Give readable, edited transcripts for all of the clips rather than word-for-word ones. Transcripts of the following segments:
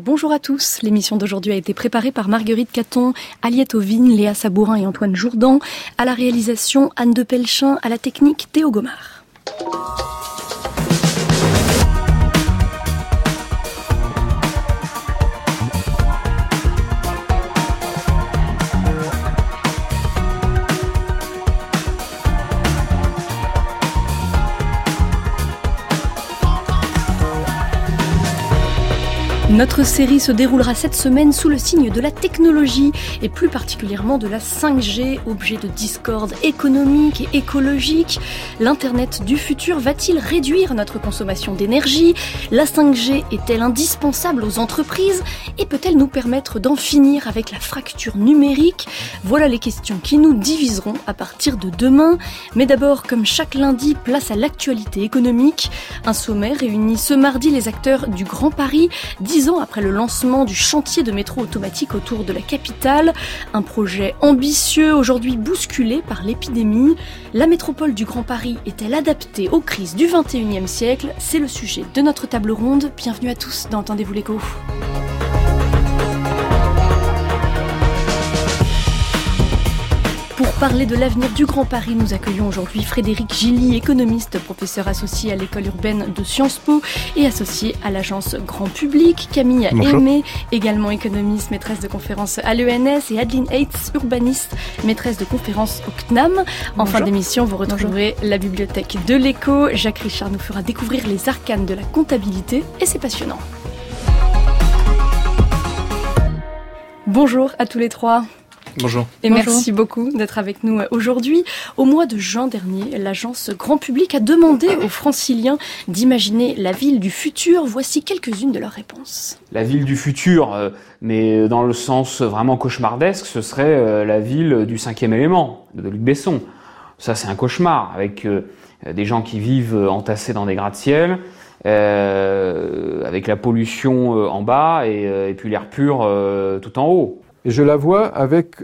Bonjour à tous. L'émission d'aujourd'hui a été préparée par Marguerite Caton, Aliette Ovine, Léa Sabourin et Antoine Jourdan. À la réalisation, Anne de Pelchin. À la technique, Théo Gomard. Notre série se déroulera cette semaine sous le signe de la technologie et plus particulièrement de la 5G, objet de discorde économique et écologique. L'Internet du futur va-t-il réduire notre consommation d'énergie ? La 5G est-elle indispensable aux entreprises ? Et peut-elle nous permettre d'en finir avec la fracture numérique ? Voilà les questions qui nous diviseront à partir de demain. Mais d'abord, comme chaque lundi, place à l'actualité économique. Un sommet réunit ce mardi les acteurs du Grand Paris, 10 ans après le lancement du chantier de métro automatique autour de la capitale. Un projet ambitieux, aujourd'hui bousculé par l'épidémie. La métropole du Grand Paris est-elle adaptée aux crises du XXIe siècle ? C'est le sujet de notre table ronde. Bienvenue à tous dans Entendez-vous l'écho ? Pour parler de l'avenir du Grand Paris, nous accueillons aujourd'hui Frédéric Gilly, économiste, professeur associé à l'école urbaine de Sciences Po et associé à l'agence Grand Public. Camille Aimé, également économiste, maîtresse de conférences à l'ENS, et Adeline Heitz, urbaniste, maîtresse de conférences au CNAM. En fin d'émission, vous retrouverez la bibliothèque de l'écho. Jacques Richard nous fera découvrir les arcanes de la comptabilité et c'est passionnant. Bonjour à tous les trois. Bonjour. Et merci beaucoup d'être avec nous aujourd'hui. Au mois de juin dernier, l'agence Grand Public a demandé aux Franciliens d'imaginer la ville du futur. Voici quelques-unes de leurs réponses. La ville du futur, mais dans le sens vraiment cauchemardesque, ce serait la ville du 5e élément, de Luc Besson. Ça, c'est un cauchemar, avec des gens qui vivent entassés dans des gratte-ciel, avec la pollution en bas et puis l'air pur tout en haut. Et je la vois avec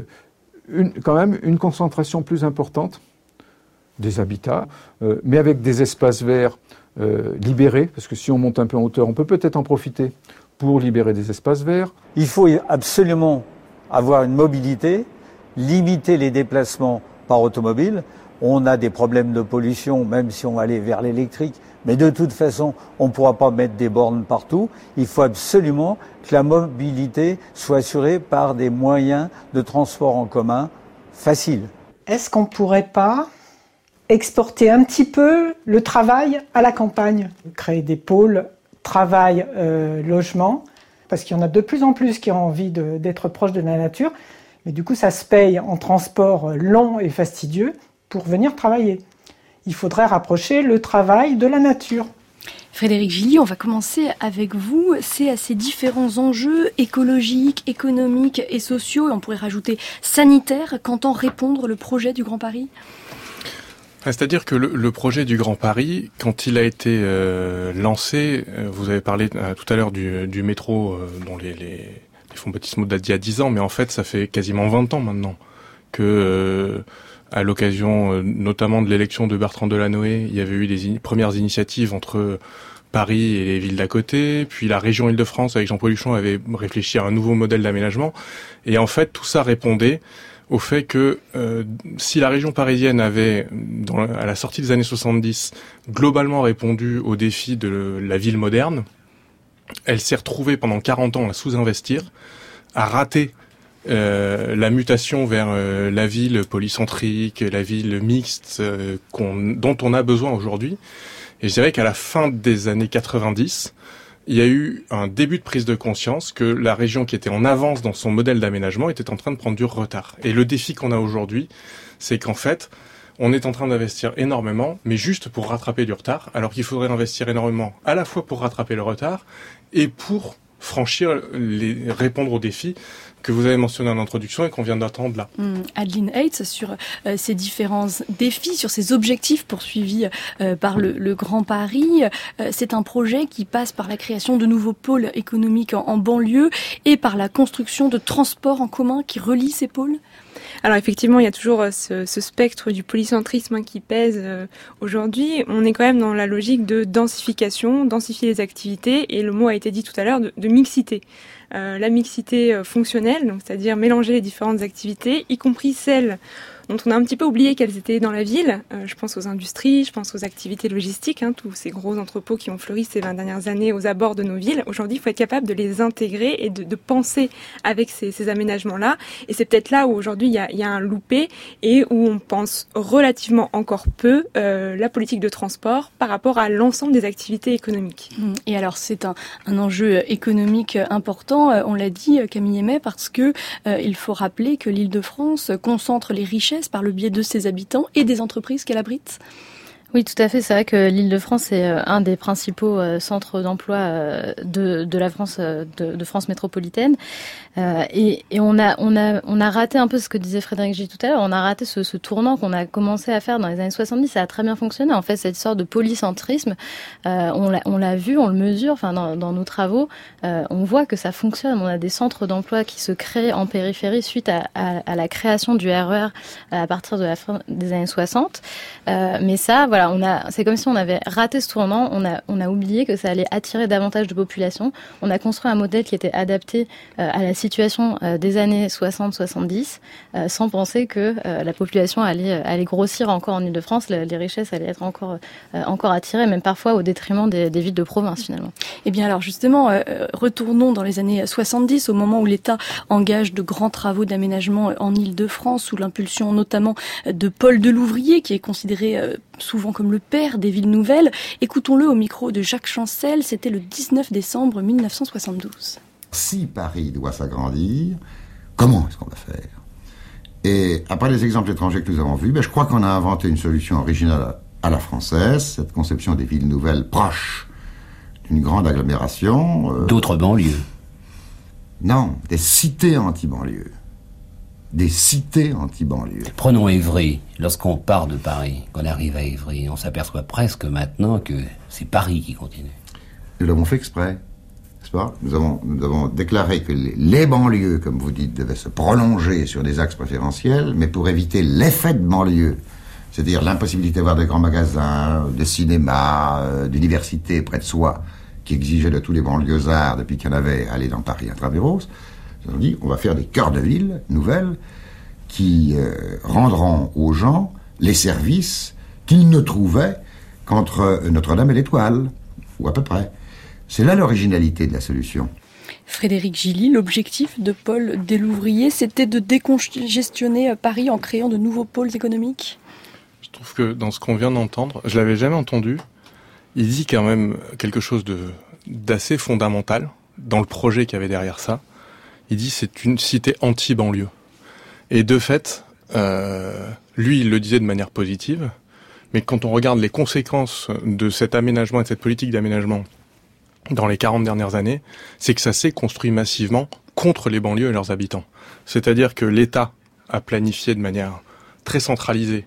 quand même une concentration plus importante des habitats, mais avec des espaces verts libérés, parce que si on monte un peu en hauteur, on peut peut-être en profiter pour libérer des espaces verts. Il faut absolument avoir une mobilité, limiter les déplacements par automobile. On a des problèmes de pollution, même si on va aller vers l'électrique. Mais de toute façon, on ne pourra pas mettre des bornes partout. Il faut absolument que la mobilité soit assurée par des moyens de transport en commun faciles. Est-ce qu'on ne pourrait pas exporter un petit peu le travail à la campagne ? Créer des pôles travail, logement, parce qu'il y en a de plus en plus qui ont envie d'être proches de la nature. Mais du coup, ça se paye en transport long et fastidieux pour venir travailler. Il faudrait rapprocher le travail de la nature. Frédéric Gilly, on va commencer avec vous. C'est à ces différents enjeux écologiques, économiques et sociaux, et on pourrait rajouter sanitaires, qu'entend répondre le projet du Grand Paris ? C'est-à-dire que le projet du Grand Paris, quand il a été lancé, vous avez parlé tout à l'heure du métro dont les fonds baptismaux datent d'il y a 10 ans, mais en fait ça fait quasiment 20 ans maintenant que... à l'occasion notamment de l'élection de Bertrand Delanoë, il y avait eu des premières initiatives entre Paris et les villes d'à côté, puis la région Île-de-France avec Jean-Paul Huchon avait réfléchi à un nouveau modèle d'aménagement, et en fait tout ça répondait au fait que si la région parisienne avait, à la sortie des années 70, globalement répondu aux défis de la ville moderne, elle s'est retrouvée pendant 40 ans à sous-investir, à rater la mutation vers la ville polycentrique, la ville mixte dont on a besoin aujourd'hui. Et je dirais qu'à la fin des années 90, il y a eu un début de prise de conscience que la région qui était en avance dans son modèle d'aménagement était en train de prendre du retard. Et le défi qu'on a aujourd'hui, c'est qu'en fait, on est en train d'investir énormément, mais juste pour rattraper du retard, alors qu'il faudrait investir énormément à la fois pour rattraper le retard et pour répondre aux défis que vous avez mentionné en introduction et qu'on vient d'attendre là. Adeline Heitz, sur ces différents défis, sur ces objectifs poursuivis par le Grand Paris, c'est un projet qui passe par la création de nouveaux pôles économiques en banlieue et par la construction de transports en commun qui relient ces pôles ? Alors effectivement, il y a toujours ce spectre du polycentrisme qui pèse aujourd'hui. On est quand même dans la logique de densification, densifier les activités, et le mot a été dit tout à l'heure, de mixité. La mixité fonctionnelle, donc c'est-à-dire mélanger les différentes activités, y compris celles dont on a un petit peu oublié qu'elles étaient dans la ville. Je pense aux industries, je pense aux activités logistiques, tous ces gros entrepôts qui ont fleuri ces 20 dernières années aux abords de nos villes. Aujourd'hui, il faut être capable de les intégrer et de penser avec ces aménagements-là. Et c'est peut-être là où aujourd'hui il y a un loupé et où on pense relativement encore peu la politique de transport par rapport à l'ensemble des activités économiques. Et alors c'est un enjeu économique important, on l'a dit Camille Aimé, parce que il faut rappeler que l'Île-de-France concentre les richesses par le biais de ses habitants et des entreprises qu'elle abrite. Oui, tout à fait. C'est vrai que l'Île-de-France est un des principaux centres d'emploi de la France, de France métropolitaine. Et on a raté un peu ce que disait Frédéric Gilles tout à l'heure. On a raté ce tournant qu'on a commencé à faire dans les années 70. Ça a très bien fonctionné. En fait, cette sorte de polycentrisme, on l'a vu, on le mesure. Enfin, dans nos travaux, on voit que ça fonctionne. On a des centres d'emploi qui se créent en périphérie suite à la création du RER à partir de la fin des années 60. Mais ça, voilà. C'est comme si on avait raté ce tournant, on a oublié que ça allait attirer davantage de population. On a construit un modèle qui était adapté à la situation des années 60-70, sans penser que la population allait grossir encore en Île-de-France, les richesses allaient être encore attirées, même parfois au détriment des villes de province finalement. Eh bien alors justement, retournons dans les années 70, au moment où l'État engage de grands travaux d'aménagement en Île-de-France, sous l'impulsion notamment de Paul Delouvrier, qui est considéré souvent comme le père des villes nouvelles. Écoutons-le au micro de Jacques Chancel, c'était le 19 décembre 1972. Si Paris doit s'agrandir, comment est-ce qu'on va faire ? Et après les exemples étrangers que nous avons vus, je crois qu'on a inventé une solution originale à la française, cette conception des villes nouvelles proches d'une grande agglomération. D'autres banlieues ? Non, des cités anti-banlieues. Des cités anti-banlieues. Prenons Évry. Lorsqu'on part de Paris, qu'on arrive à Évry, on s'aperçoit presque maintenant que c'est Paris qui continue. Nous l'avons fait exprès, n'est-ce pas ? Nous avons déclaré que les banlieues, comme vous dites, devaient se prolonger sur des axes préférentiels, mais pour éviter l'effet de banlieue, c'est-à-dire l'impossibilité d'avoir de grands magasins, de cinéma, d'universités près de soi, qui exigeaient de tous les banlieusards, depuis qu'il y en avait, aller dans Paris intramuros. Nous avons dit, on va faire des cœurs de ville nouvelles qui rendront aux gens les services qu'ils ne trouvaient qu'entre Notre-Dame et l'Étoile, ou à peu près. C'est là l'originalité de la solution. Frédéric Gilly, l'objectif de Paul Delouvrier, c'était de décongestionner Paris en créant de nouveaux pôles économiques ? Je trouve que dans ce qu'on vient d'entendre, je l'avais jamais entendu, il dit quand même quelque chose d'assez fondamental dans le projet qu'il y avait derrière ça. Il dit c'est une cité anti-banlieue. Et de fait, lui, il le disait de manière positive, mais quand on regarde les conséquences de cet aménagement et de cette politique d'aménagement dans les 40 dernières années, c'est que ça s'est construit massivement contre les banlieues et leurs habitants. C'est-à-dire que l'État a planifié de manière très centralisée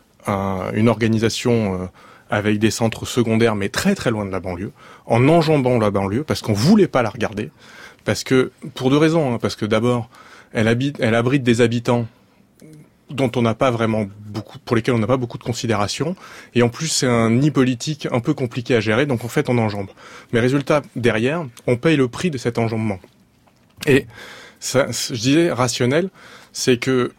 une organisation avec des centres secondaires, mais très très loin de la banlieue, en enjambant la banlieue, parce qu'on voulait pas la regarder. Parce que, pour deux raisons, parce que d'abord, elle abrite des habitants dont on n'a pas vraiment beaucoup, pour lesquels on n'a pas beaucoup de considération, et en plus c'est un nid politique un peu compliqué à gérer, donc en fait on enjambe. Mais résultat, derrière, on paye le prix de cet enjambement. Et ça, je disais rationnel, c'est que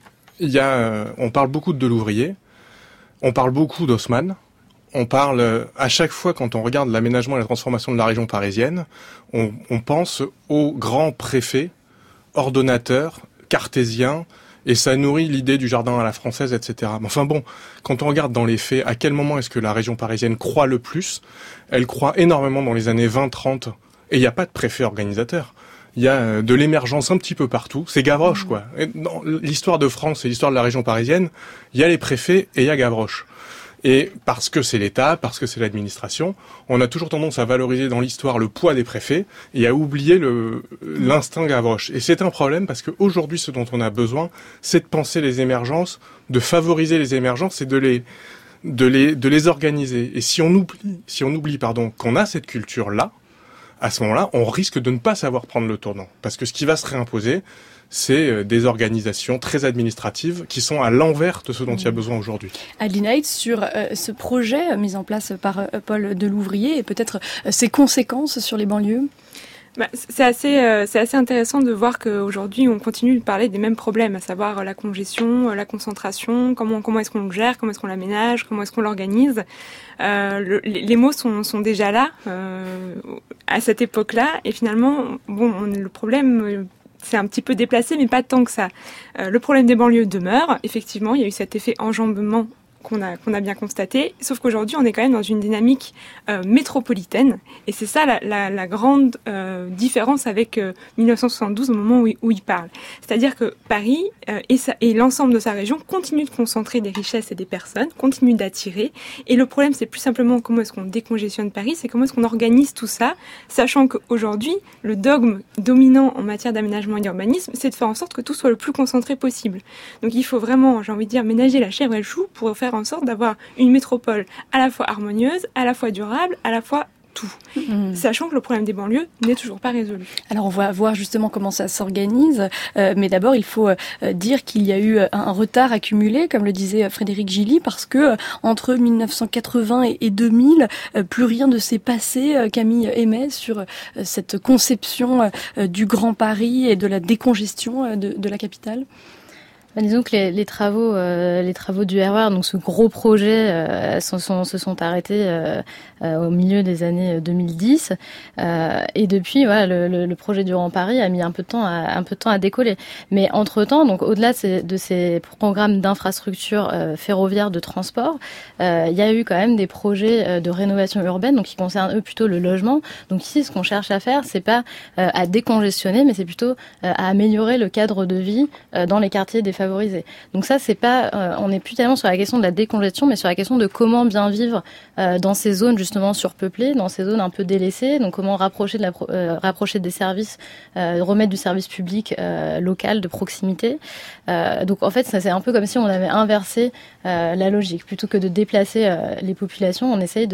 on parle beaucoup de Delouvrier, on parle beaucoup d'Haussmann, on parle, à chaque fois quand on regarde l'aménagement et la transformation de la région parisienne, on pense aux grands préfets, ordonnateurs, cartésiens, et ça nourrit l'idée du jardin à la française, etc. Mais enfin bon, quand on regarde dans les faits, à quel moment est-ce que la région parisienne croît le plus ? Elle croît énormément dans les années 20-30, et il n'y a pas de préfet organisateur. Il y a de l'émergence un petit peu partout, c'est Gavroche quoi. Et dans l'histoire de France et l'histoire de la région parisienne, il y a les préfets et il y a Gavroche. Et parce que c'est l'État, parce que c'est l'administration, on a toujours tendance à valoriser dans l'histoire le poids des préfets et à oublier l'instinct Gavroche. Et c'est un problème parce qu'aujourd'hui, ce dont on a besoin, c'est de penser les émergences, de favoriser les émergences et de les organiser. Et si on oublie qu'on a cette culture-là, à ce moment-là, on risque de ne pas savoir prendre le tournant. Parce que ce qui va se réimposer, c'est des organisations très administratives qui sont à l'envers de ce dont il y a besoin aujourd'hui. Adeline Heitz, sur ce projet mis en place par Paul Delouvrier et peut-être ses conséquences sur les banlieues. C'est assez intéressant de voir qu'aujourd'hui on continue de parler des mêmes problèmes, à savoir la congestion, la concentration, comment est-ce qu'on le gère, comment est-ce qu'on l'aménage, comment est-ce qu'on l'organise. Les mots sont déjà là à cette époque-là, et finalement, le problème c'est un petit peu déplacé, mais pas tant que ça. Le problème des banlieues demeure. Effectivement, il y a eu cet effet enjambement qu'on a bien constaté, sauf qu'aujourd'hui on est quand même dans une dynamique métropolitaine, et c'est ça la grande différence avec 1972 au moment où il parle. C'est-à-dire que Paris et l'ensemble de sa région continuent de concentrer des richesses et des personnes, continuent d'attirer, et le problème c'est plus simplement comment est-ce qu'on décongestionne Paris, c'est comment est-ce qu'on organise tout ça, sachant qu'aujourd'hui le dogme dominant en matière d'aménagement et d'urbanisme, c'est de faire en sorte que tout soit le plus concentré possible. Donc il faut vraiment, j'ai envie de dire, ménager la chèvre et le chou pour faire en sorte d'avoir une métropole à la fois harmonieuse, à la fois durable, à la fois tout. Sachant que le problème des banlieues n'est toujours pas résolu. Alors on va voir justement comment ça s'organise, mais d'abord il faut dire qu'il y a eu un retard accumulé, comme le disait Frédéric Gilly, parce que entre 1980 et 2000, plus rien ne s'est passé. Camille Aimé, sur cette conception du Grand Paris et de la décongestion de la capitale. Disons que les travaux du RER, donc ce gros projet, se sont arrêtés au milieu des années 2010, et depuis, voilà, le projet du Grand Paris a mis un peu de temps à décoller. Mais entre temps, donc au-delà de ces programmes d'infrastructures ferroviaires de transport, il y a eu quand même des projets de rénovation urbaine, donc qui concernent eux plutôt le logement. Donc ici, ce qu'on cherche à faire, c'est pas à décongestionner, mais c'est plutôt à améliorer le cadre de vie dans les quartiers défavorisés. Donc ça, c'est pas, on n'est plus tellement sur la question de la décongestion, mais sur la question de comment bien vivre dans ces zones justement surpeuplées, dans ces zones un peu délaissées. Donc comment rapprocher des services, remettre du service public local de proximité. Donc en fait, ça c'est un peu comme si on avait inversé la logique. Plutôt que de déplacer les populations, on essaye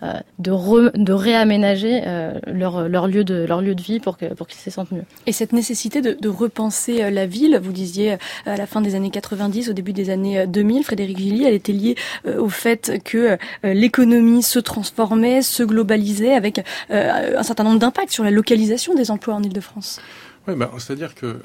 de réaménager leur lieu de vie pour qu'ils se sentent mieux. Et cette nécessité de repenser la ville, vous disiez à la fin des années 90, au début des années 2000, Frédéric Gilly, elle était liée au fait que l'économie se transformait, se globalisait, avec un certain nombre d'impacts sur la localisation des emplois en Île-de-France. Oui, c'est-à-dire que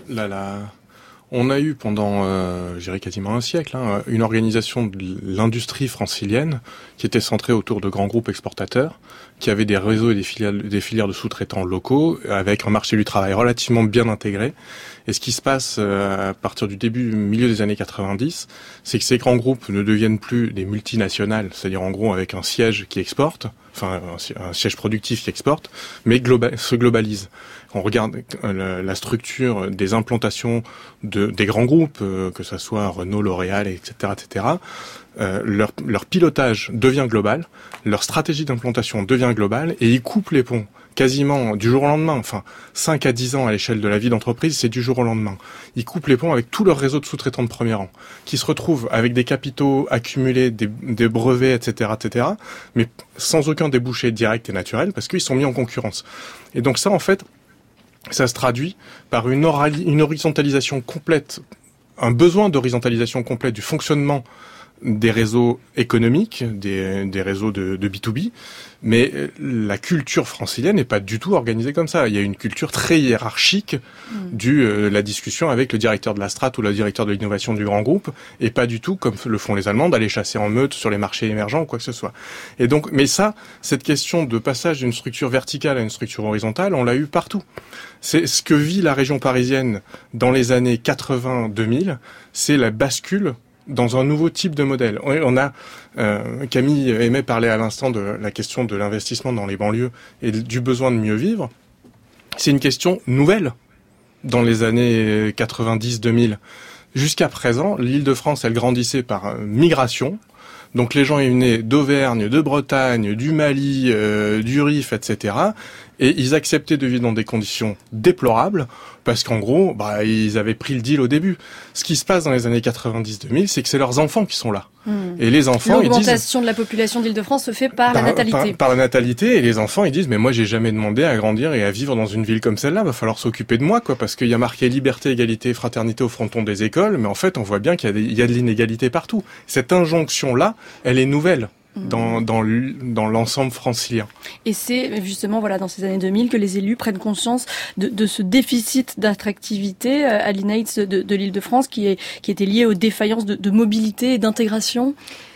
on a eu pendant, je dirais quasiment un siècle, une organisation de l'industrie francilienne qui était centrée autour de grands groupes exportateurs, qui avaient des réseaux et des filières de sous-traitants locaux, avec un marché du travail relativement bien intégré. Et ce qui se passe à partir du milieu des années 90, c'est que ces grands groupes ne deviennent plus des multinationales, c'est-à-dire en gros avec un siège qui exporte, enfin un siège productif qui exporte, mais se globalise. On regarde la structure des implantations des grands groupes, que ça soit Renault, L'Oréal, etc., etc. Leur pilotage devient global, leur stratégie d'implantation devient globale, et ils coupent les ponts quasiment du jour au lendemain. Enfin, 5 à 10 ans à l'échelle de la vie d'entreprise, c'est du jour au lendemain. Ils coupent les ponts avec tout leur réseau de sous-traitants de premier rang, qui se retrouvent avec des capitaux accumulés, des brevets, etc., etc., mais sans aucun débouché direct et naturel, parce qu'ils sont mis en concurrence. Et donc ça, en fait, ça se traduit par une horizontalisation complète, un besoin d'horizontalisation complète du fonctionnement des réseaux économiques, des réseaux de B2B, mais la culture francilienne n'est pas du tout organisée comme ça. Il y a une culture très hiérarchique la discussion avec le directeur de la strate ou le directeur de l'innovation du grand groupe, et pas du tout comme le font les Allemands, d'aller chasser en meute sur les marchés émergents ou quoi que ce soit. Et donc, mais ça, cette question de passage d'une structure verticale à une structure horizontale, on l'a eu partout. C'est ce que vit la région parisienne dans les années 80-2000, c'est la bascule dans un nouveau type de modèle. On a Camille Aimé parlait à l'instant de la question de l'investissement dans les banlieues et du besoin de mieux vivre. C'est une question nouvelle dans les années 90-2000. Jusqu'à présent, l'Île-de-France, elle grandissait par migration. Donc les gens venaient d'Auvergne, de Bretagne, du Mali, du Rif, etc. Et ils acceptaient de vivre dans des conditions déplorables, parce qu'en gros, ils avaient pris le deal au début. Ce qui se passe dans les années 90-2000, c'est que c'est leurs enfants qui sont là. Et les enfants, l'augmentation de la population d'Île-de-France se fait par la natalité. Par la natalité, et les enfants, ils disent, mais moi, j'ai jamais demandé à grandir et à vivre dans une ville comme celle-là. Va falloir s'occuper de moi, quoi, parce qu'il y a marqué liberté, égalité et fraternité au fronton des écoles, mais en fait, on voit bien qu'il y a de l'inégalité partout. Cette injonction-là, elle est nouvelle dans l'ensemble francilien. Et c'est justement dans ces années 2000 que les élus prennent conscience de ce déficit d'attractivité à l'INAITS de l'Île-de-France qui était lié aux défaillances de mobilité et d'intégration.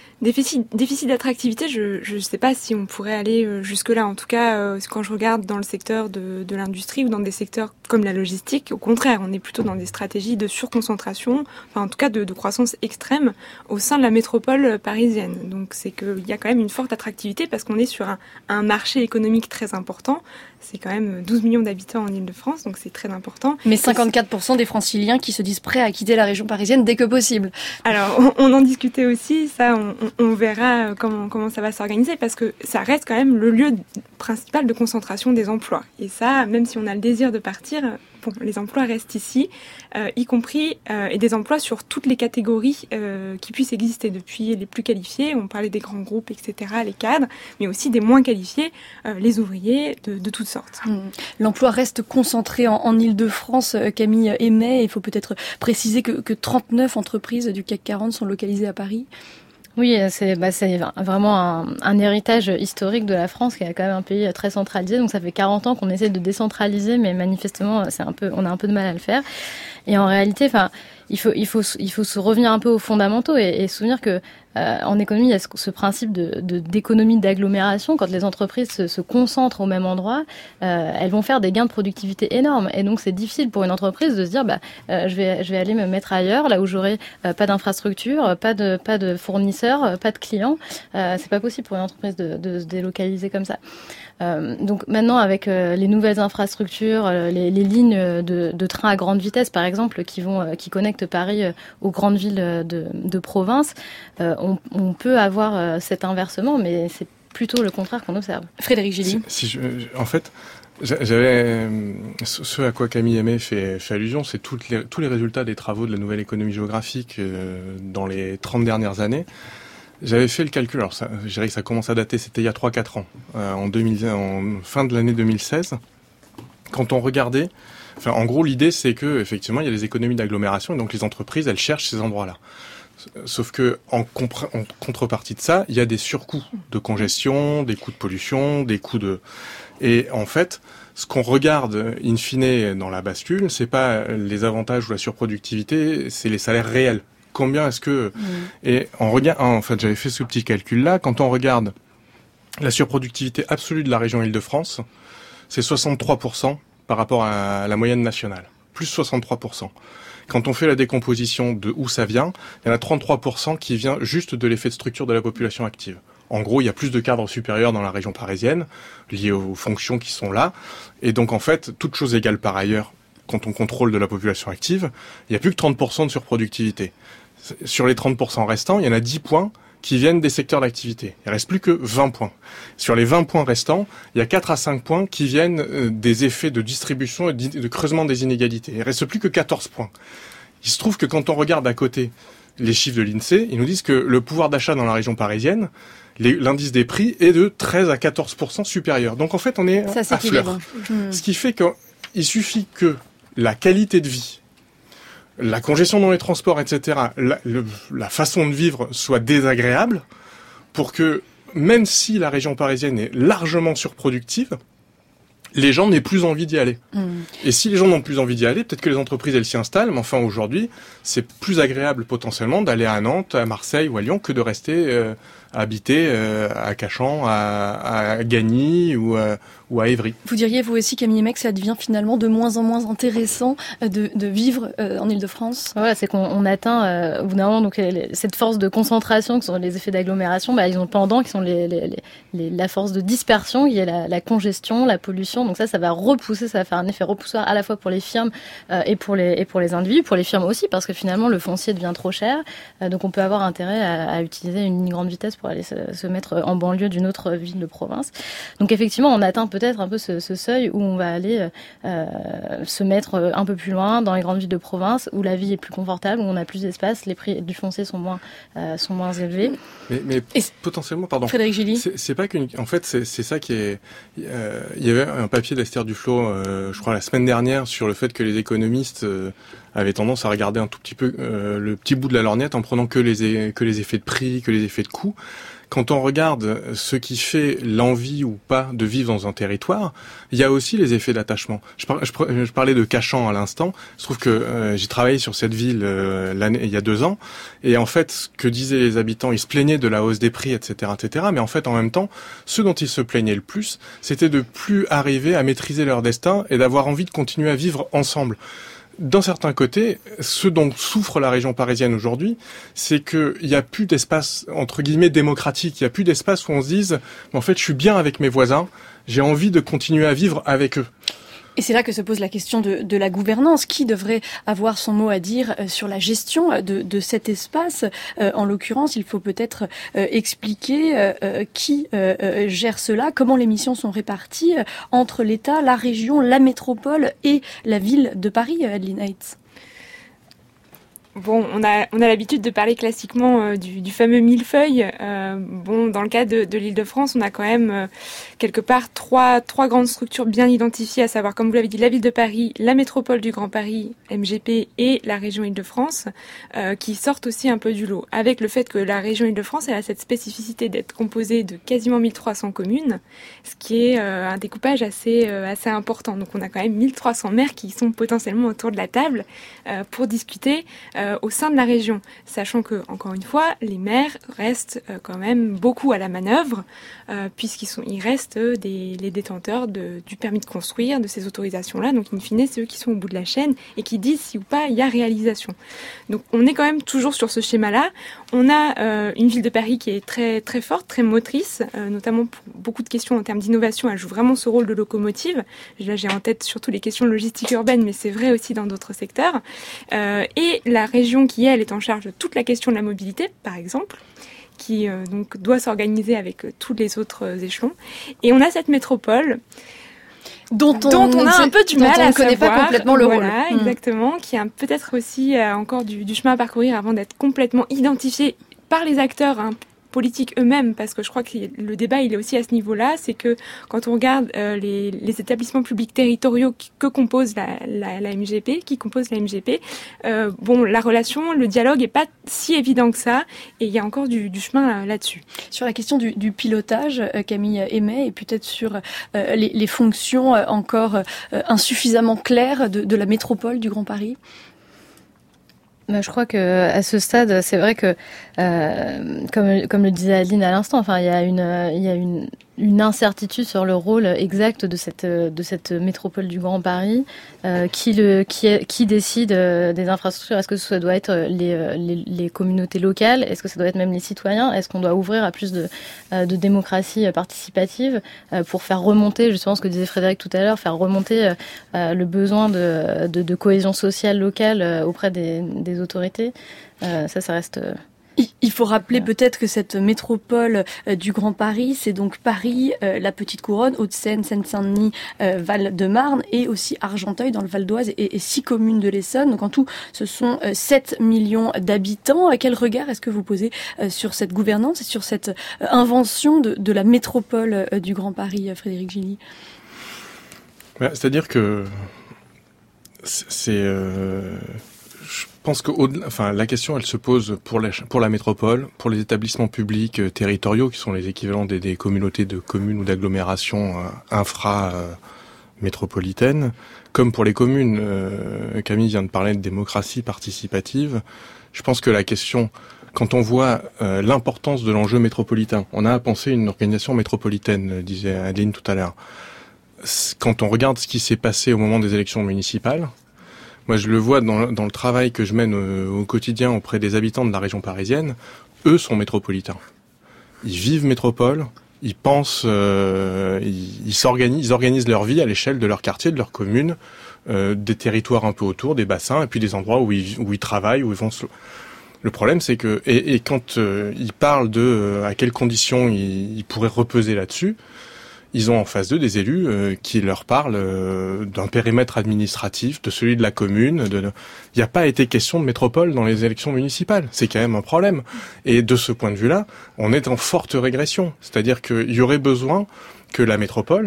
Déficit d'attractivité, je ne sais pas si on pourrait aller jusque-là. En tout cas, quand je regarde dans le secteur de l'industrie ou dans des secteurs comme la logistique, au contraire, on est plutôt dans des stratégies de surconcentration, en tout cas de croissance extrême au sein de la métropole parisienne. Donc c'est qu'il y a quand même une forte attractivité parce qu'on est sur un marché économique très important. C'est quand même 12 millions d'habitants en Île-de-France, donc c'est très important. Mais 54% des franciliens qui se disent prêts à quitter la région parisienne dès que possible. Alors, on en discutait aussi, ça, on verra comment ça va s'organiser, parce que ça reste quand même le lieu principal de concentration des emplois. Et ça, même si on a le désir de partir, les emplois restent ici, y compris et des emplois sur toutes les catégories qui puissent exister, depuis les plus qualifiés, on parlait des grands groupes, etc., les cadres, mais aussi des moins qualifiés, les ouvriers de toutes sortes. L'emploi reste concentré en Île-de-France. Camille Hémet, il faut peut-être préciser que 39 entreprises du CAC 40 sont localisées à Paris. Oui, c'est vraiment un héritage historique de la France, qui est quand même un pays très centralisé. Donc ça fait 40 ans qu'on essaie de décentraliser, mais manifestement, on a un peu de mal à le faire. Et en réalité, il faut se revenir un peu aux fondamentaux et se souvenir que en économie, il y a ce principe d'économie d'agglomération. Quand les entreprises se concentrent au même endroit, elles vont faire des gains de productivité énormes. Et donc, c'est difficile pour une entreprise de se dire, je vais aller me mettre ailleurs, là où j'aurai pas d'infrastructure, pas de fournisseurs, pas de clients. C'est pas possible pour une entreprise de se délocaliser comme ça. Donc maintenant, avec les nouvelles infrastructures, les lignes de train à grande vitesse, par exemple, qui connectent Paris aux grandes villes de province, on peut avoir cet inversement, mais c'est plutôt le contraire qu'on observe. Frédéric Gilly. En fait, j'avais ce à quoi Camille Hémet fait allusion, c'est tous les résultats des travaux de la nouvelle économie géographique dans les 30 dernières années. J'avais fait le calcul, alors je dirais que ça commence à dater, c'était il y a 3-4 ans, en fin de l'année 2016, quand on regardait, en gros l'idée c'est que effectivement il y a des économies d'agglomération et donc les entreprises elles cherchent ces endroits-là. Sauf que en contrepartie de ça, il y a des surcoûts de congestion, des coûts de pollution, des coûts de... Et en fait, ce qu'on regarde in fine dans la bascule, c'est pas les avantages ou la surproductivité, c'est les salaires réels. Combien est-ce que... Et en fait, j'avais fait ce petit calcul-là. Quand on regarde la surproductivité absolue de la région Île-de-France, c'est 63% par rapport à la moyenne nationale. Plus 63%. Quand on fait la décomposition de où ça vient, il y en a 33% qui vient juste de l'effet de structure de la population active. En gros, il y a plus de cadres supérieurs dans la région parisienne, liés aux fonctions qui sont là. Et donc, en fait, toute chose égale par ailleurs, quand on contrôle de la population active, il n'y a plus que 30% de surproductivité. Sur les 30% restants, il y en a 10 points qui viennent des secteurs d'activité. Il ne reste plus que 20 points. Sur les 20 points restants, il y a 4 à 5 points qui viennent des effets de distribution et de creusement des inégalités. Il ne reste plus que 14 points. Il se trouve que quand on regarde à côté les chiffres de l'INSEE, ils nous disent que le pouvoir d'achat dans la région parisienne, l'indice des prix est de 13 à 14% supérieur. Donc en fait, on est à fleur. Ce qui fait qu'il suffit que la qualité de vie, la congestion dans les transports, etc., la façon de vivre soit désagréable pour que, même si la région parisienne est largement surproductive, les gens n'aient plus envie d'y aller. Et si les gens n'ont plus envie d'y aller, peut-être que les entreprises, elles s'y installent, mais enfin, aujourd'hui, c'est plus agréable potentiellement d'aller à Nantes, à Marseille ou à Lyon que de rester habiter à Cachan, à Gagny ou à Évry. Vous diriez, vous aussi, Camille Hémet, que ça devient finalement de moins en moins intéressant de vivre en Île-de-France? Voilà, c'est qu'on atteint au bout d'un moment donc, cette force de concentration, qui sont les effets d'agglomération, ils ont pendant, qui sont la force de dispersion, qui est la congestion, la pollution. Donc ça va repousser, ça va faire un effet repoussoir à la fois pour les firmes et pour les individus, pour les firmes aussi, parce que finalement le foncier devient trop cher. Donc on peut avoir intérêt à utiliser une ligne grande vitesse pour aller se mettre en banlieue d'une autre ville de province. Donc effectivement, on atteint peut-être peut-être un peu ce seuil où on va aller se mettre un peu plus loin dans les grandes villes de province où la vie est plus confortable, où on a plus d'espace, les prix du foncier sont moins élevés. Mais potentiellement, pardon. Frédéric Gilly. C'est pas qu'une. En fait, c'est ça qui est. Il y avait un papier d'Esther Duflo, je crois la semaine dernière, sur le fait que les économistes avaient tendance à regarder un tout petit peu le petit bout de la lorgnette en prenant que les effets de prix, que les effets de coûts. Quand on regarde ce qui fait l'envie ou pas de vivre dans un territoire, il y a aussi les effets d'attachement. Je parlais de Cachan à l'instant. Je trouve que j'ai travaillé sur cette ville il y a 2 ans. Et en fait, ce que disaient les habitants, ils se plaignaient de la hausse des prix, etc., etc. Mais en fait, en même temps, ce dont ils se plaignaient le plus, c'était de plus arriver à maîtriser leur destin et d'avoir envie de continuer à vivre ensemble. D'un certain côté, ce dont souffre la région parisienne aujourd'hui, c'est qu'il n'y a plus d'espace, entre guillemets, démocratique. Il n'y a plus d'espace où on se dise, en fait, je suis bien avec mes voisins, j'ai envie de continuer à vivre avec eux. Et c'est là que se pose la question de la gouvernance. Qui devrait avoir son mot à dire sur la gestion de cet espace? En l'occurrence, il faut peut-être expliquer qui gère cela, comment les missions sont réparties entre l'État, la région, la métropole et la ville de Paris, Adeline Heitz. Bon, on a l'habitude de parler classiquement du fameux millefeuille. Dans le cas de l'Île-de-France, on a quand même quelque part trois grandes structures bien identifiées, à savoir, comme vous l'avez dit, la ville de Paris, la métropole du Grand Paris, MGP, et la région Île-de-France, qui sortent aussi un peu du lot. Avec le fait que la région Île-de-France, elle a cette spécificité d'être composée de quasiment 1300 communes, ce qui est un découpage assez important. Donc on a quand même 1300 maires qui sont potentiellement autour de la table pour discuter au sein de la région, sachant que, encore une fois, les maires restent quand même beaucoup à la manœuvre, puisqu'ils restent les détenteurs du permis de construire, de ces autorisations-là, donc in fine, c'est eux qui sont au bout de la chaîne et qui disent si ou pas il y a réalisation. Donc on est quand même toujours sur ce schéma-là. On a une ville de Paris qui est très, très forte, très motrice, notamment pour beaucoup de questions en termes d'innovation, elle joue vraiment ce rôle de locomotive. Là, j'ai en tête surtout les questions de logistique urbaine, mais c'est vrai aussi dans d'autres secteurs. Et la région qui, elle, est en charge de toute la question de la mobilité, par exemple, qui donc doit s'organiser avec tous les autres échelons. Et on a cette métropole dont on a un peu du mal à savoir. On ne connaît pas complètement le rôle. Exactement, qui a peut-être aussi encore du chemin à parcourir avant d'être complètement identifié par les acteurs politiques eux-mêmes, parce que je crois que le débat il est aussi à ce niveau-là, c'est que quand on regarde les établissements publics territoriaux que compose la MGP, la relation, le dialogue est pas si évident que ça, et il y a encore du chemin là-dessus. Sur la question du pilotage, Camille Aimé, et peut-être sur les fonctions encore insuffisamment claires de la métropole du Grand Paris. Je crois que à ce stade, c'est vrai que, comme le disait Adeline à l'instant, enfin, il y a une incertitude sur le rôle exact de cette métropole du Grand Paris, qui décide des infrastructures. Est-ce que ça doit être les communautés locales? Est-ce que ça doit être même les citoyens? Est-ce qu'on doit ouvrir à plus de démocratie participative pour faire remonter, justement ce que disait Frédéric tout à l'heure, faire remonter le besoin de cohésion sociale locale auprès des autorités? Ça reste... Il faut rappeler peut-être que cette métropole du Grand Paris, c'est donc Paris, la Petite Couronne, Hauts-de-Seine, Seine-Saint-Denis, Val-de-Marne et aussi Argenteuil dans le Val d'Oise et 6 communes de l'Essonne. Donc en tout, ce sont 7 millions d'habitants. Quel regard est-ce que vous posez sur cette gouvernance et sur cette invention de la métropole du Grand Paris, Frédéric Gilly? C'est-à-dire que je pense que la question, elle se pose pour la métropole, pour les établissements publics territoriaux, qui sont les équivalents des communautés de communes ou d'agglomérations métropolitaines, comme pour les communes. Camille vient de parler de démocratie participative. Je pense que la question, quand on voit l'importance de l'enjeu métropolitain, on a à penser une organisation métropolitaine, disait Adeline tout à l'heure. Quand on regarde ce qui s'est passé au moment des élections municipales, moi, je le vois dans le travail que je mène au quotidien auprès des habitants de la région parisienne. Eux sont métropolitains. Ils vivent métropole. Ils pensent, ils organisent leur vie à l'échelle de leur quartier, de leur commune, des territoires un peu autour, des bassins, et puis des endroits où ils travaillent, où ils vont. Le problème, c'est que quand ils parlent de à quelles conditions ils pourraient repeser là-dessus, ils ont en face d'eux des élus qui leur parlent d'un périmètre administratif, de celui de la commune. Il n'y a pas été question de métropole dans les élections municipales. C'est quand même un problème. Et de ce point de vue-là, on est en forte régression. C'est-à-dire qu'il y aurait besoin que la métropole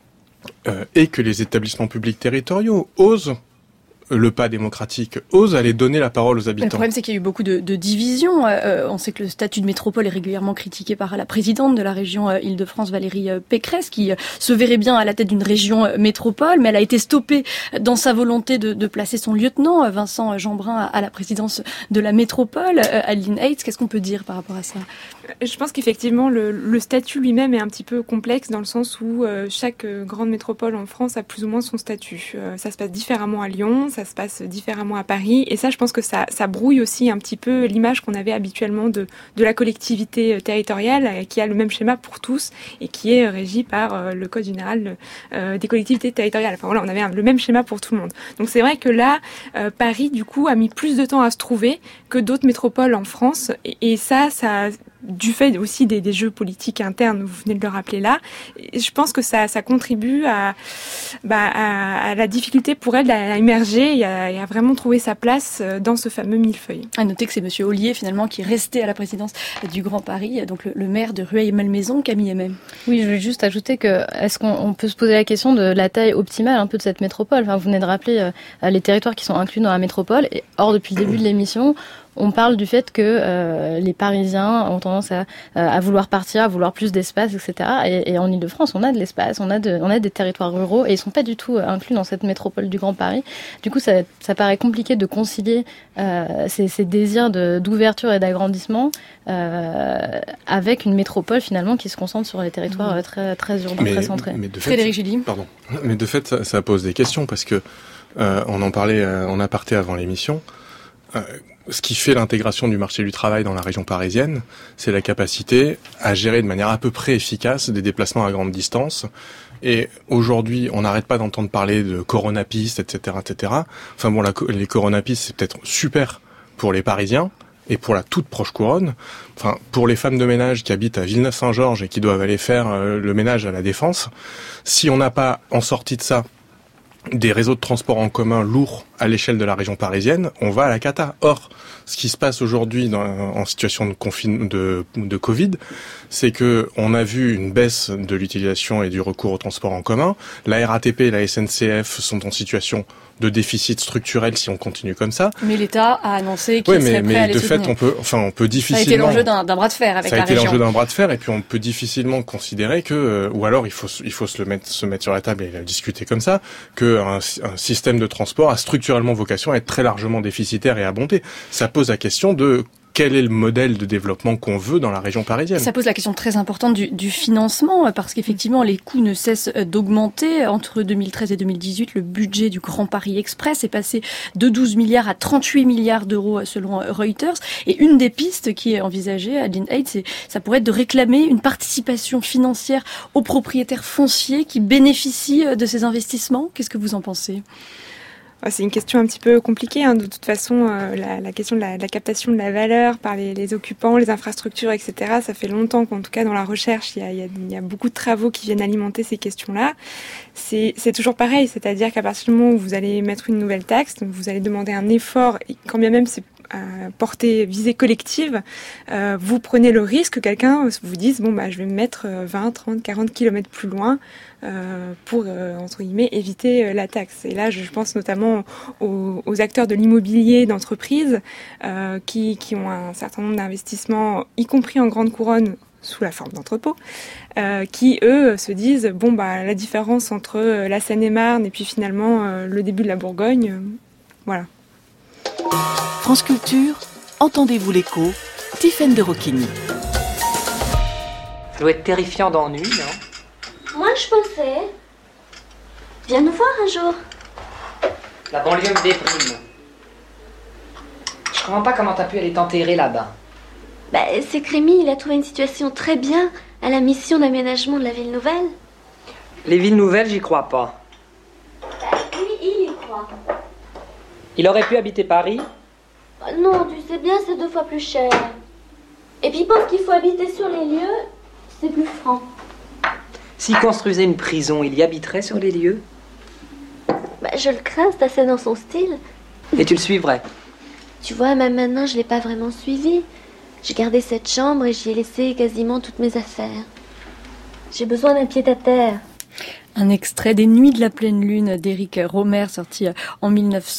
et que les établissements publics territoriaux osent le pas démocratique, ose aller donner la parole aux habitants. Le problème, c'est qu'il y a eu beaucoup de divisions. On sait que le statut de métropole est régulièrement critiqué par la présidente de la région Île-de-France, Valérie Pécresse, qui se verrait bien à la tête d'une région métropole, mais elle a été stoppée dans sa volonté de placer son lieutenant, Vincent Jeanbrun, à la présidence de la métropole. Adeline Heitz, qu'est-ce qu'on peut dire par rapport à ça ? Je pense qu'effectivement, le statut lui-même est un petit peu complexe dans le sens où chaque grande métropole en France a plus ou moins son statut. Ça se passe différemment à Lyon, ça se passe différemment à Paris, et ça, je pense que ça brouille aussi un petit peu l'image qu'on avait habituellement de la collectivité territoriale, qui a le même schéma pour tous et qui est régie par le Code général des collectivités territoriales. Enfin voilà, on avait le même schéma pour tout le monde. Donc c'est vrai que là, Paris, du coup, a mis plus de temps à se trouver que d'autres métropoles en France, et ça du fait aussi des jeux politiques internes, vous venez de le rappeler là, je pense que ça contribue à la difficulté pour elle à émerger et à vraiment trouver sa place dans ce fameux millefeuille. À noter que c'est Monsieur Ollier finalement qui est resté à la présidence du Grand Paris, donc le maire de Rueil-Malmaison, Camille Aimé. Oui, je voulais juste ajouter que est-ce qu'on peut se poser la question de la taille optimale un peu de cette métropole. Enfin, vous venez de rappeler les territoires qui sont inclus dans la métropole, et or depuis le début de l'émission, on parle du fait que les Parisiens ont tendance à vouloir partir, à vouloir plus d'espace, etc. Et en Ile-de-France, on a de l'espace, on a des territoires ruraux, et ils sont pas du tout inclus dans cette métropole du Grand Paris. Du coup, ça paraît compliqué de concilier ces désirs d'ouverture et d'agrandissement avec une métropole finalement qui se concentre sur les territoires très, très urbains, très centrés. Frédéric Julie. Pardon. Mais de fait, ça pose des questions parce que on en parlait en aparté avant l'émission. Ce qui fait l'intégration du marché du travail dans la région parisienne, c'est la capacité à gérer de manière à peu près efficace des déplacements à grande distance. Et aujourd'hui, on n'arrête pas d'entendre parler de coronapistes, etc., etc. Enfin bon, les coronapistes, c'est peut-être super pour les Parisiens et pour la toute proche couronne. Enfin, pour les femmes de ménage qui habitent à Villeneuve-Saint-Georges et qui doivent aller faire le ménage à la Défense, si on n'a pas, en sortie de ça, des réseaux de transport en commun lourds à l'échelle de la région parisienne, on va à la cata. Or, ce qui se passe aujourd'hui en situation de Covid, c'est que on a vu une baisse de l'utilisation et du recours au transport en commun. La RATP et la SNCF sont en situation de déficit structurel si on continue comme ça. Mais l'État a annoncé qu'il serait prêt à les soutenir. Mais de fait, on peut difficilement... Ça a été l'enjeu d'un bras de fer avec la région. Ça a été l'enjeu d'un bras de fer, et puis on peut difficilement considérer que, ou alors il faut se mettre sur la table et discuter comme ça, que un système de transport a structurellement vocation à être très largement déficitaire et abondé. Ça pose la question de quel est le modèle de développement qu'on veut dans la région parisienne. Ça pose la question très importante du financement, parce qu'effectivement, les coûts ne cessent d'augmenter. Entre 2013 et 2018, le budget du Grand Paris Express est passé de 12 milliards à 38 milliards d'euros selon Reuters. Et une des pistes qui est envisagée, Adeline Heitz, ça pourrait être de réclamer une participation financière aux propriétaires fonciers qui bénéficient de ces investissements. Qu'est-ce que vous en pensez ? C'est une question un petit peu compliquée, hein. De toute façon, la question de la captation de la valeur par les occupants, les infrastructures, etc. Ça fait longtemps qu'en tout cas dans la recherche, il y a beaucoup de travaux qui viennent alimenter ces questions-là. C'est toujours pareil, c'est-à-dire qu'à partir du moment où vous allez mettre une nouvelle taxe, donc vous allez demander un effort, et quand bien même c'est visée collective, vous prenez le risque que quelqu'un vous dise je vais me mettre 20, 30, 40 kilomètres plus loin pour, entre guillemets, éviter la taxe. Et là, je pense notamment aux acteurs de l'immobilier d'entreprise qui ont un certain nombre d'investissements, y compris en grande couronne, sous la forme d'entrepôts, qui, eux, se disent la différence entre la Seine-et-Marne et puis finalement le début de la Bourgogne, voilà. France Culture, entendez-vous l'écho, Tiffaine de Rocchigny. Ça doit être terrifiant d'ennui, non ? Moi, je pensais. Viens nous voir un jour. La banlieue me déprime. Je comprends pas comment t'as pu aller t'enterrer là-bas. C'est que Rémi, il a trouvé une situation très bien à la mission d'aménagement de la ville nouvelle. Les villes nouvelles, j'y crois pas. Lui, il y croit. Il aurait pu habiter Paris ? Non, tu sais bien, c'est 2 fois plus cher. Et puis il pense qu'il faut habiter sur les lieux, c'est plus franc. S'il construisait une prison, il y habiterait sur les lieux? Bah, je le crains, c'est assez dans son style. Et tu le suivrais? Tu vois, même maintenant, je l'ai pas vraiment suivi. J'ai gardé cette chambre et j'y ai laissé quasiment toutes mes affaires. J'ai besoin d'un pied-à-terre. Un extrait des Nuits de la pleine lune d'Éric Rohmer, sorti en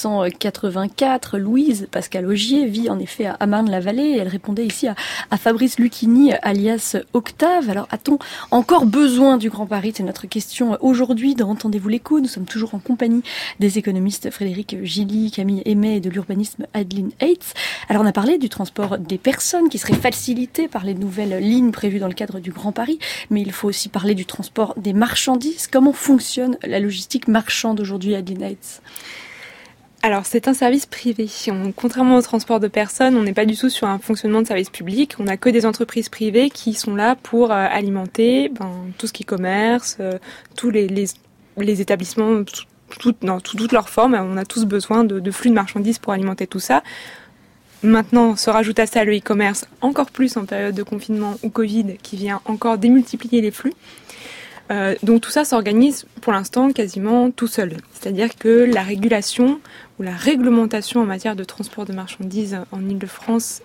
1984. Louise Pascal Augier vit en effet à Marne-la-Vallée et elle répondait ici à Fabrice Lucchini, alias Octave. Alors, a-t-on encore besoin du Grand Paris? C'est notre question aujourd'hui dans Entendez-vous l'écho. Nous sommes toujours en compagnie des économistes Frédéric Gilly, Camille Aimé et de l'urbanisme Adeline Heitz. Alors, on a parlé du transport des personnes qui serait facilité par les nouvelles lignes prévues dans le cadre du Grand Paris, mais il faut aussi parler du transport des marchandises. Comment fonctionne la logistique marchande aujourd'hui à Heitz? Alors, c'est un service privé. Contrairement au transport de personnes, on n'est pas du tout sur un fonctionnement de service public. On n'a que des entreprises privées qui sont là pour alimenter tout ce qui est commerce, tous les établissements, toutes leurs formes. On a tous besoin de flux de marchandises pour alimenter tout ça. Maintenant, se rajoute à ça le e-commerce, encore plus en période de confinement ou Covid, qui vient encore démultiplier les flux. Donc tout ça s'organise pour l'instant quasiment tout seul. C'est-à-dire que la régulation ou la réglementation en matière de transport de marchandises en Ile-de-France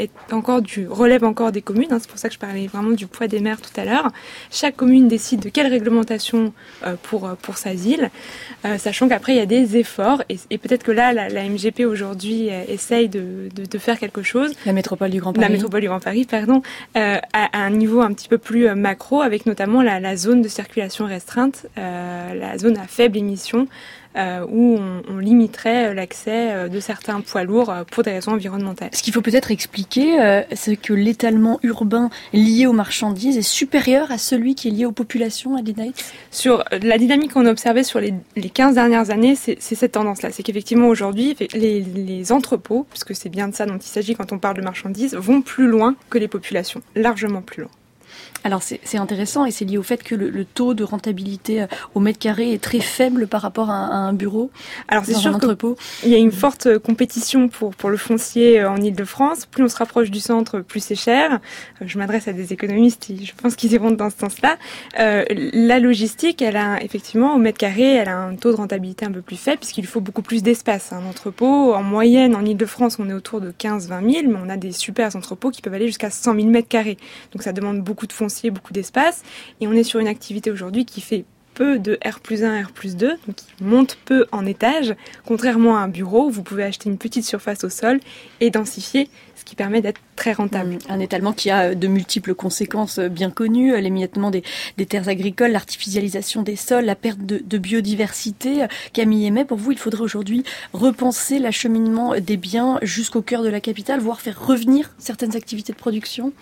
relève encore des communes. C'est pour ça que je parlais vraiment du poids des maires tout à l'heure. Chaque commune décide de quelle réglementation pour sa ville, sachant qu'après il y a des efforts et peut-être que là la MGP aujourd'hui essaye de faire quelque chose. La métropole du Grand Paris. La métropole du Grand Paris, pardon, à un niveau un petit peu plus macro, avec notamment la zone de circulation restreinte, la zone à faible émission, où on limiterait l'accès de certains poids lourds pour des raisons environnementales. Ce qu'il faut peut-être expliquer, c'est que l'étalement urbain lié aux marchandises est supérieur à celui qui est lié aux populations à Heitz. Sur la dynamique qu'on a observée sur les 15 dernières années, c'est cette tendance-là. C'est qu'effectivement aujourd'hui, les entrepôts, puisque c'est bien de ça dont il s'agit quand on parle de marchandises, vont plus loin que les populations, largement plus loin. Alors c'est intéressant et c'est lié au fait que le taux de rentabilité au mètre carré est très faible par rapport à un bureau. Alors c'est sûr qu'il y a une forte compétition pour le foncier en Ile-de-France. Plus on se rapproche du centre, plus c'est cher. Je m'adresse à des économistes, je pense qu'ils iront dans ce sens-là. La logistique, elle a effectivement au mètre carré, elle a un taux de rentabilité un peu plus faible puisqu'il faut beaucoup plus d'espace. Un entrepôt, en moyenne en Ile-de-France, on est autour de 15-20 000, mais on a des super entrepôts qui peuvent aller jusqu'à 100 000 mètres carrés. Donc ça demande beaucoup de foncier, beaucoup d'espace, et on est sur une activité aujourd'hui qui fait peu de R+1, R+2, donc qui monte peu en étage, contrairement à un bureau où vous pouvez acheter une petite surface au sol et densifier, ce qui permet d'être très rentable. Un étalement qui a de multiples conséquences bien connues, l'émiettement des terres agricoles, l'artificialisation des sols, la perte de biodiversité. Camille Aimé, pour vous, il faudrait aujourd'hui repenser l'acheminement des biens jusqu'au cœur de la capitale, voire faire revenir certaines activités de production?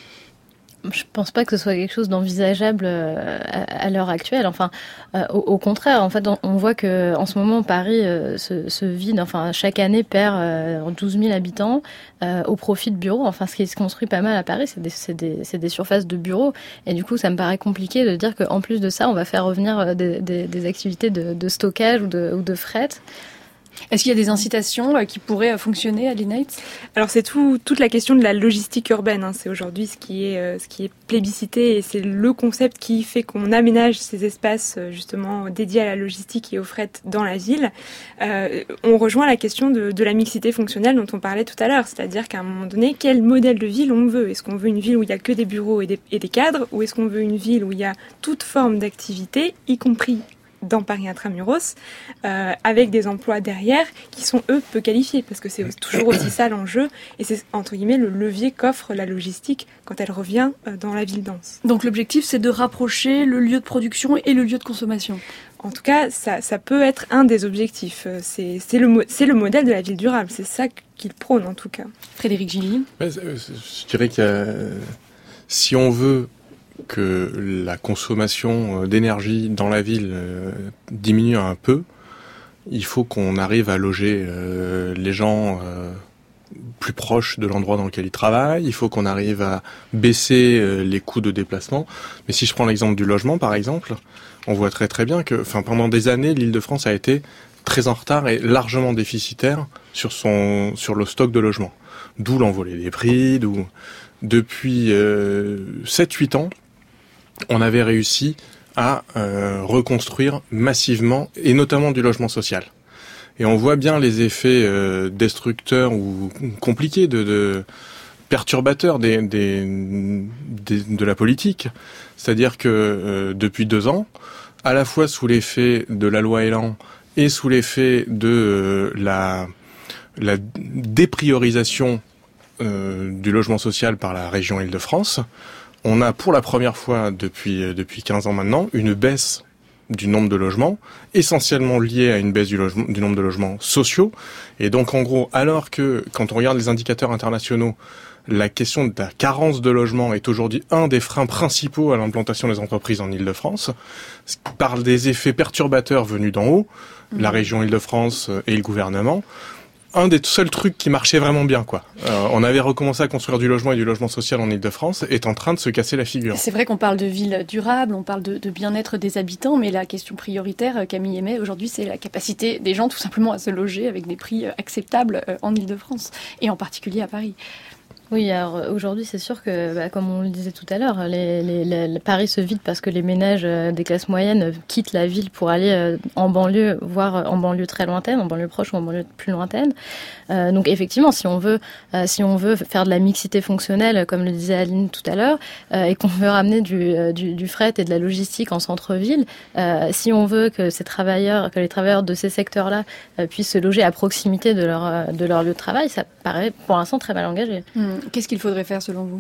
Je pense pas que ce soit quelque chose d'envisageable à l'heure actuelle. Enfin, au contraire, en fait, on voit que en ce moment Paris se vide. Enfin, chaque année perd 12 000 habitants au profit de bureaux. Enfin, ce qui se construit pas mal à Paris, c'est des surfaces de bureaux. Et du coup, ça me paraît compliqué de dire qu'en plus de ça, on va faire revenir des activités de stockage ou de fret. Est-ce qu'il y a des incitations qui pourraient fonctionner à Heitz? Alors c'est toute la question de la logistique urbaine. C'est aujourd'hui ce qui est plébiscité et c'est le concept qui fait qu'on aménage ces espaces justement dédiés à la logistique et au fret dans la ville. On rejoint la question de la mixité fonctionnelle dont on parlait tout à l'heure, c'est-à-dire qu'à un moment donné, quel modèle de ville on veut? Est-ce qu'on veut une ville où il n'y a que des bureaux et des cadres, ou est-ce qu'on veut une ville où il y a toute forme d'activité, y compris dans Paris intramuros, avec des emplois derrière qui sont eux peu qualifiés, parce que c'est toujours aussi ça l'enjeu, et c'est entre guillemets le levier qu'offre la logistique quand elle revient dans la ville dense. Donc l'objectif c'est de rapprocher le lieu de production et le lieu de consommation. En tout cas, ça peut être un des objectifs. C'est le modèle de la ville durable, c'est ça qu'il prône en tout cas. Frédéric Gilly. Je dirais que si on veut que la consommation d'énergie dans la ville diminue un peu, il faut qu'on arrive à loger les gens plus proches de l'endroit dans lequel ils travaillent, il faut qu'on arrive à baisser les coûts de déplacement. Mais si je prends l'exemple du logement, par exemple, on voit très très bien que pendant des années, l'Île-de-France a été très en retard et largement déficitaire sur le stock de logements. D'où l'envolée des prix, depuis 7-8 ans, on avait réussi à reconstruire massivement, et notamment du logement social. Et on voit bien les effets destructeurs ou compliqués, de perturbateurs de la politique. C'est-à-dire que depuis 2 ans, à la fois sous l'effet de la loi Elan et sous l'effet de la dépriorisation du logement social par la région Île-de-France, on a pour la première fois depuis 15 ans maintenant une baisse du nombre de logements, essentiellement liée à une baisse du nombre de logements sociaux. Et donc en gros, alors que quand on regarde les indicateurs internationaux, la question de la carence de logements est aujourd'hui un des freins principaux à l'implantation des entreprises en Île-de-France, par des effets perturbateurs venus d'en haut, la région Île-de-France et le gouvernement. Un des seuls trucs qui marchait vraiment bien, quoi. On avait recommencé à construire du logement et du logement social en Île-de-France, est en train de se casser la figure. C'est vrai qu'on parle de villes durables, on parle de bien-être des habitants, mais la question prioritaire, Camille Hémet, aujourd'hui, c'est la capacité des gens tout simplement à se loger avec des prix acceptables en Île-de-France, et en particulier à Paris. Oui, alors aujourd'hui, c'est sûr que, comme on le disait tout à l'heure, Paris se vide parce que les ménages des classes moyennes quittent la ville pour aller en banlieue, voire en banlieue très lointaine, en banlieue proche ou en banlieue plus lointaine. Donc effectivement, si on veut faire de la mixité fonctionnelle, comme le disait Aline tout à l'heure, et qu'on veut ramener du fret et de la logistique en centre-ville, si on veut que les travailleurs de ces secteurs-là puissent se loger à proximité de leur lieu de travail, ça paraît pour l'instant très mal engagé. Qu'est-ce qu'il faudrait faire selon vous ?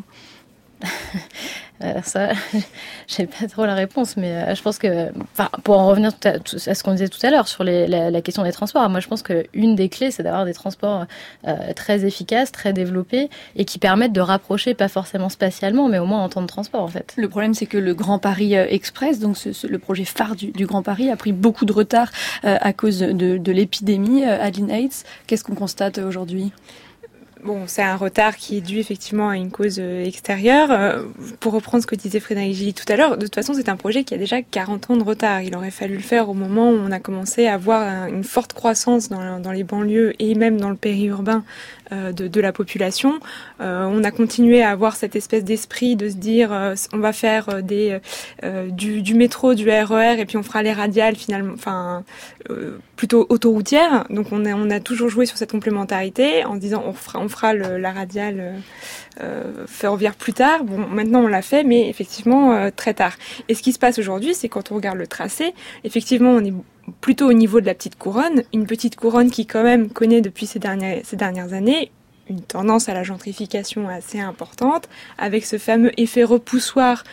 Ça, j'ai pas trop la réponse, mais je pense que, pour en revenir à ce qu'on disait tout à l'heure sur la question des transports, moi je pense qu'une des clés, c'est d'avoir des transports très efficaces, très développés, et qui permettent de rapprocher, pas forcément spatialement, mais au moins en temps de transport en fait. Le problème, c'est que le Grand Paris Express, donc le projet phare du Grand Paris, a pris beaucoup de retard à cause de l'épidémie. Adeline Heitz, qu'est-ce qu'on constate aujourd'hui ? Bon, c'est un retard qui est dû effectivement à une cause extérieure. Pour reprendre ce que disait Frédéric Gilly tout à l'heure, de toute façon, c'est un projet qui a déjà 40 ans de retard. Il aurait fallu le faire au moment où on a commencé à voir une forte croissance dans les banlieues et même dans le périurbain de la population. On a continué à avoir cette espèce d'esprit de se dire on va faire du métro, du RER et puis on fera les radiales finalement, plutôt autoroutières. Donc on a toujours joué sur cette complémentarité en se disant on fera la radiale ferroviaire plus tard. Bon, maintenant on l'a fait, mais effectivement très tard. Et ce qui se passe aujourd'hui, c'est quand on regarde le tracé, effectivement on est plutôt au niveau de la petite couronne, une petite couronne qui quand même connaît depuis ces dernières années une tendance à la gentrification assez importante, avec ce fameux effet repoussoir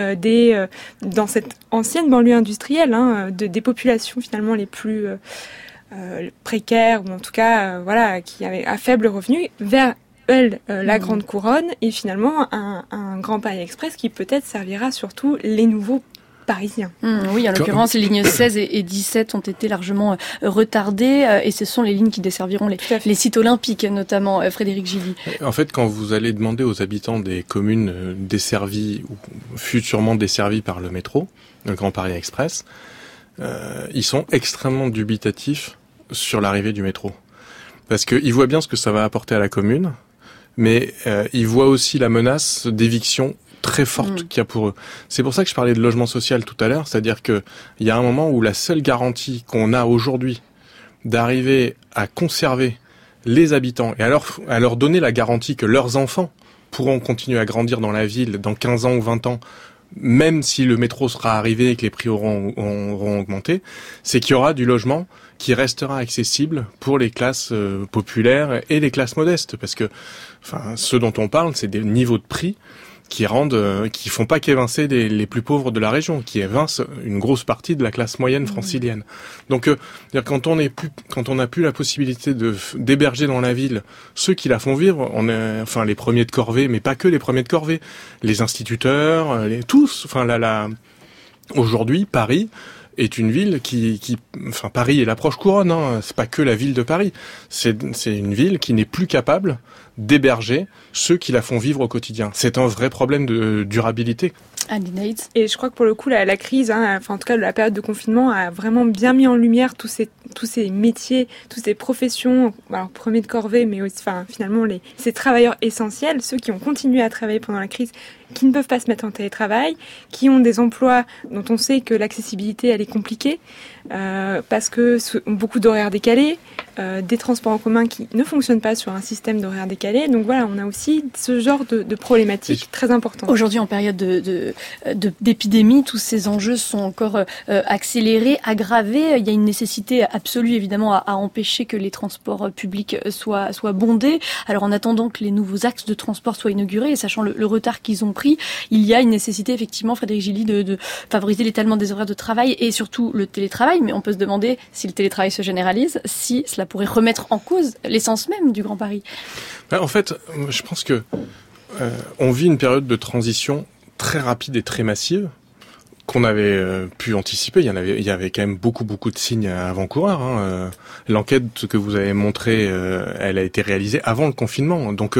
dans cette ancienne banlieue industrielle, des populations finalement les plus précaires, ou en tout cas qui avaient à faible revenu, vers la grande couronne, et finalement un Grand Paris Express qui peut-être servira surtout les nouveaux Parisiens. Oui, en l'occurrence, les lignes 16 et 17 ont été largement retardées, et ce sont les lignes qui desserviront les sites olympiques, notamment. Frédéric Gilly. En fait, quand vous allez demander aux habitants des communes desservies ou futurement desservies par le métro, le Grand Paris Express, ils sont extrêmement dubitatifs sur l'arrivée du métro. Parce qu'ils voient bien ce que ça va apporter à la commune, mais ils voient aussi la menace d'éviction très forte qu'il y a pour eux. C'est pour ça que je parlais de logement social tout à l'heure, c'est-à-dire que il y a un moment où la seule garantie qu'on a aujourd'hui d'arriver à conserver les habitants et à leur donner la garantie que leurs enfants pourront continuer à grandir dans la ville dans 15 ans ou 20 ans, même si le métro sera arrivé et que les prix auront augmenté, c'est qu'il y aura du logement qui restera accessible pour les classes populaires et les classes modestes, parce que ce dont on parle, c'est des niveaux de prix qui font pas qu'évincer les plus pauvres de la région, qui évincent une grosse partie de la classe moyenne francilienne. Donc, quand on n'a plus la possibilité d'héberger dans la ville ceux qui la font vivre, les premiers de corvée, mais pas que les premiers de corvée, les instituteurs, tous, aujourd'hui, Paris est une ville Paris est l'approche couronne, c'est pas que la ville de Paris, c'est une ville qui n'est plus capable d'héberger ceux qui la font vivre au quotidien. C'est un vrai problème de durabilité. Et je crois que pour le coup, la crise, en tout cas la période de confinement, a vraiment bien mis en lumière tous ces métiers, toutes ces professions, alors premiers de corvée, mais aussi, finalement ces travailleurs essentiels, ceux qui ont continué à travailler pendant la crise, qui ne peuvent pas se mettre en télétravail, qui ont des emplois dont on sait que l'accessibilité elle est compliquée, parce que beaucoup d'horaires décalés, des transports en commun qui ne fonctionnent pas sur un système d'horaires décalés. Donc voilà, on a aussi ce genre de problématiques très importantes. Aujourd'hui, en période d'épidémie, tous ces enjeux sont encore accélérés, aggravés. Il y a une nécessité absolue, évidemment, à empêcher que les transports publics soient bondés. Alors, en attendant que les nouveaux axes de transport soient inaugurés, et sachant le retard qu'ils ont pris, il y a une nécessité, effectivement, Frédéric Gilly, de favoriser l'étalement des horaires de travail et surtout le télétravail. Mais on peut se demander si le télétravail se généralise, si cela pourrait remettre en cause l'essence même du Grand Paris. En fait, je pense que on vit une période de transition très rapide et très massive qu'on avait pu anticiper. Il y avait quand même beaucoup de signes avant-coureurs. L'enquête que vous avez montrée, elle a été réalisée avant le confinement. Donc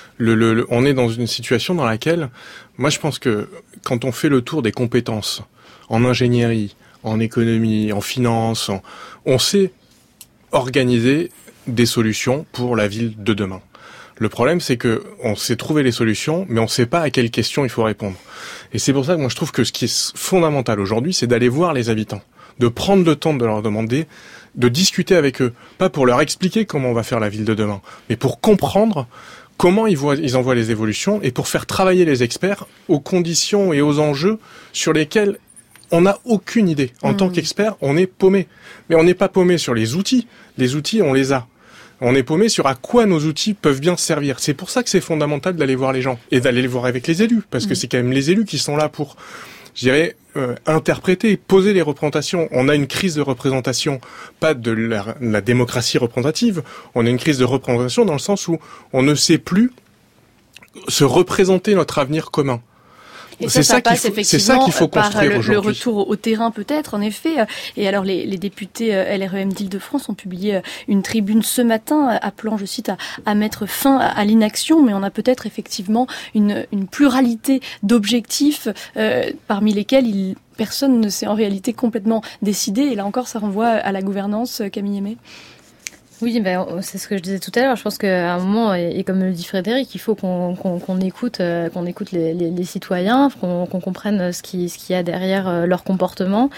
on est dans une situation dans laquelle, moi je pense que quand on fait le tour des compétences en ingénierie, en économie, en finance, on sait organiser des solutions pour la ville de demain. Le problème, c'est que on sait trouver les solutions, mais on ne sait pas à quelles questions il faut répondre. Et c'est pour ça que moi je trouve que ce qui est fondamental aujourd'hui, c'est d'aller voir les habitants, de prendre le temps de leur demander, de discuter avec eux, pas pour leur expliquer comment on va faire la ville de demain, mais pour comprendre comment ils en voient les évolutions et pour faire travailler les experts aux conditions et aux enjeux sur lesquels on n'a aucune idée. En tant qu'expert, on est paumé. Mais on n'est pas paumé sur les outils. Les outils, on les a. On est paumé sur à quoi nos outils peuvent bien servir. C'est pour ça que c'est fondamental d'aller voir les gens et d'aller les voir avec les élus, parce que c'est quand même les élus qui sont là pour, je dirais, interpréter, poser les représentations. On a une crise de représentation, pas de la démocratie représentative. On a une crise de représentation dans le sens où on ne sait plus se représenter notre avenir commun. Et ça passe effectivement qu'il faut par construire le retour au terrain peut-être, en effet. Et alors les députés LREM d'Île-de-France ont publié une tribune ce matin appelant, je cite, à mettre fin à l'inaction, mais on a peut-être effectivement une pluralité d'objectifs parmi lesquels personne ne s'est en réalité complètement décidé. Et là encore, ça renvoie à la gouvernance, Camille Aimé. Oui, c'est ce que je disais tout à l'heure. Je pense qu'à un moment, et comme le dit Frédéric, il faut qu'on écoute les citoyens, qu'on comprenne ce qu'il y a derrière leur comportement.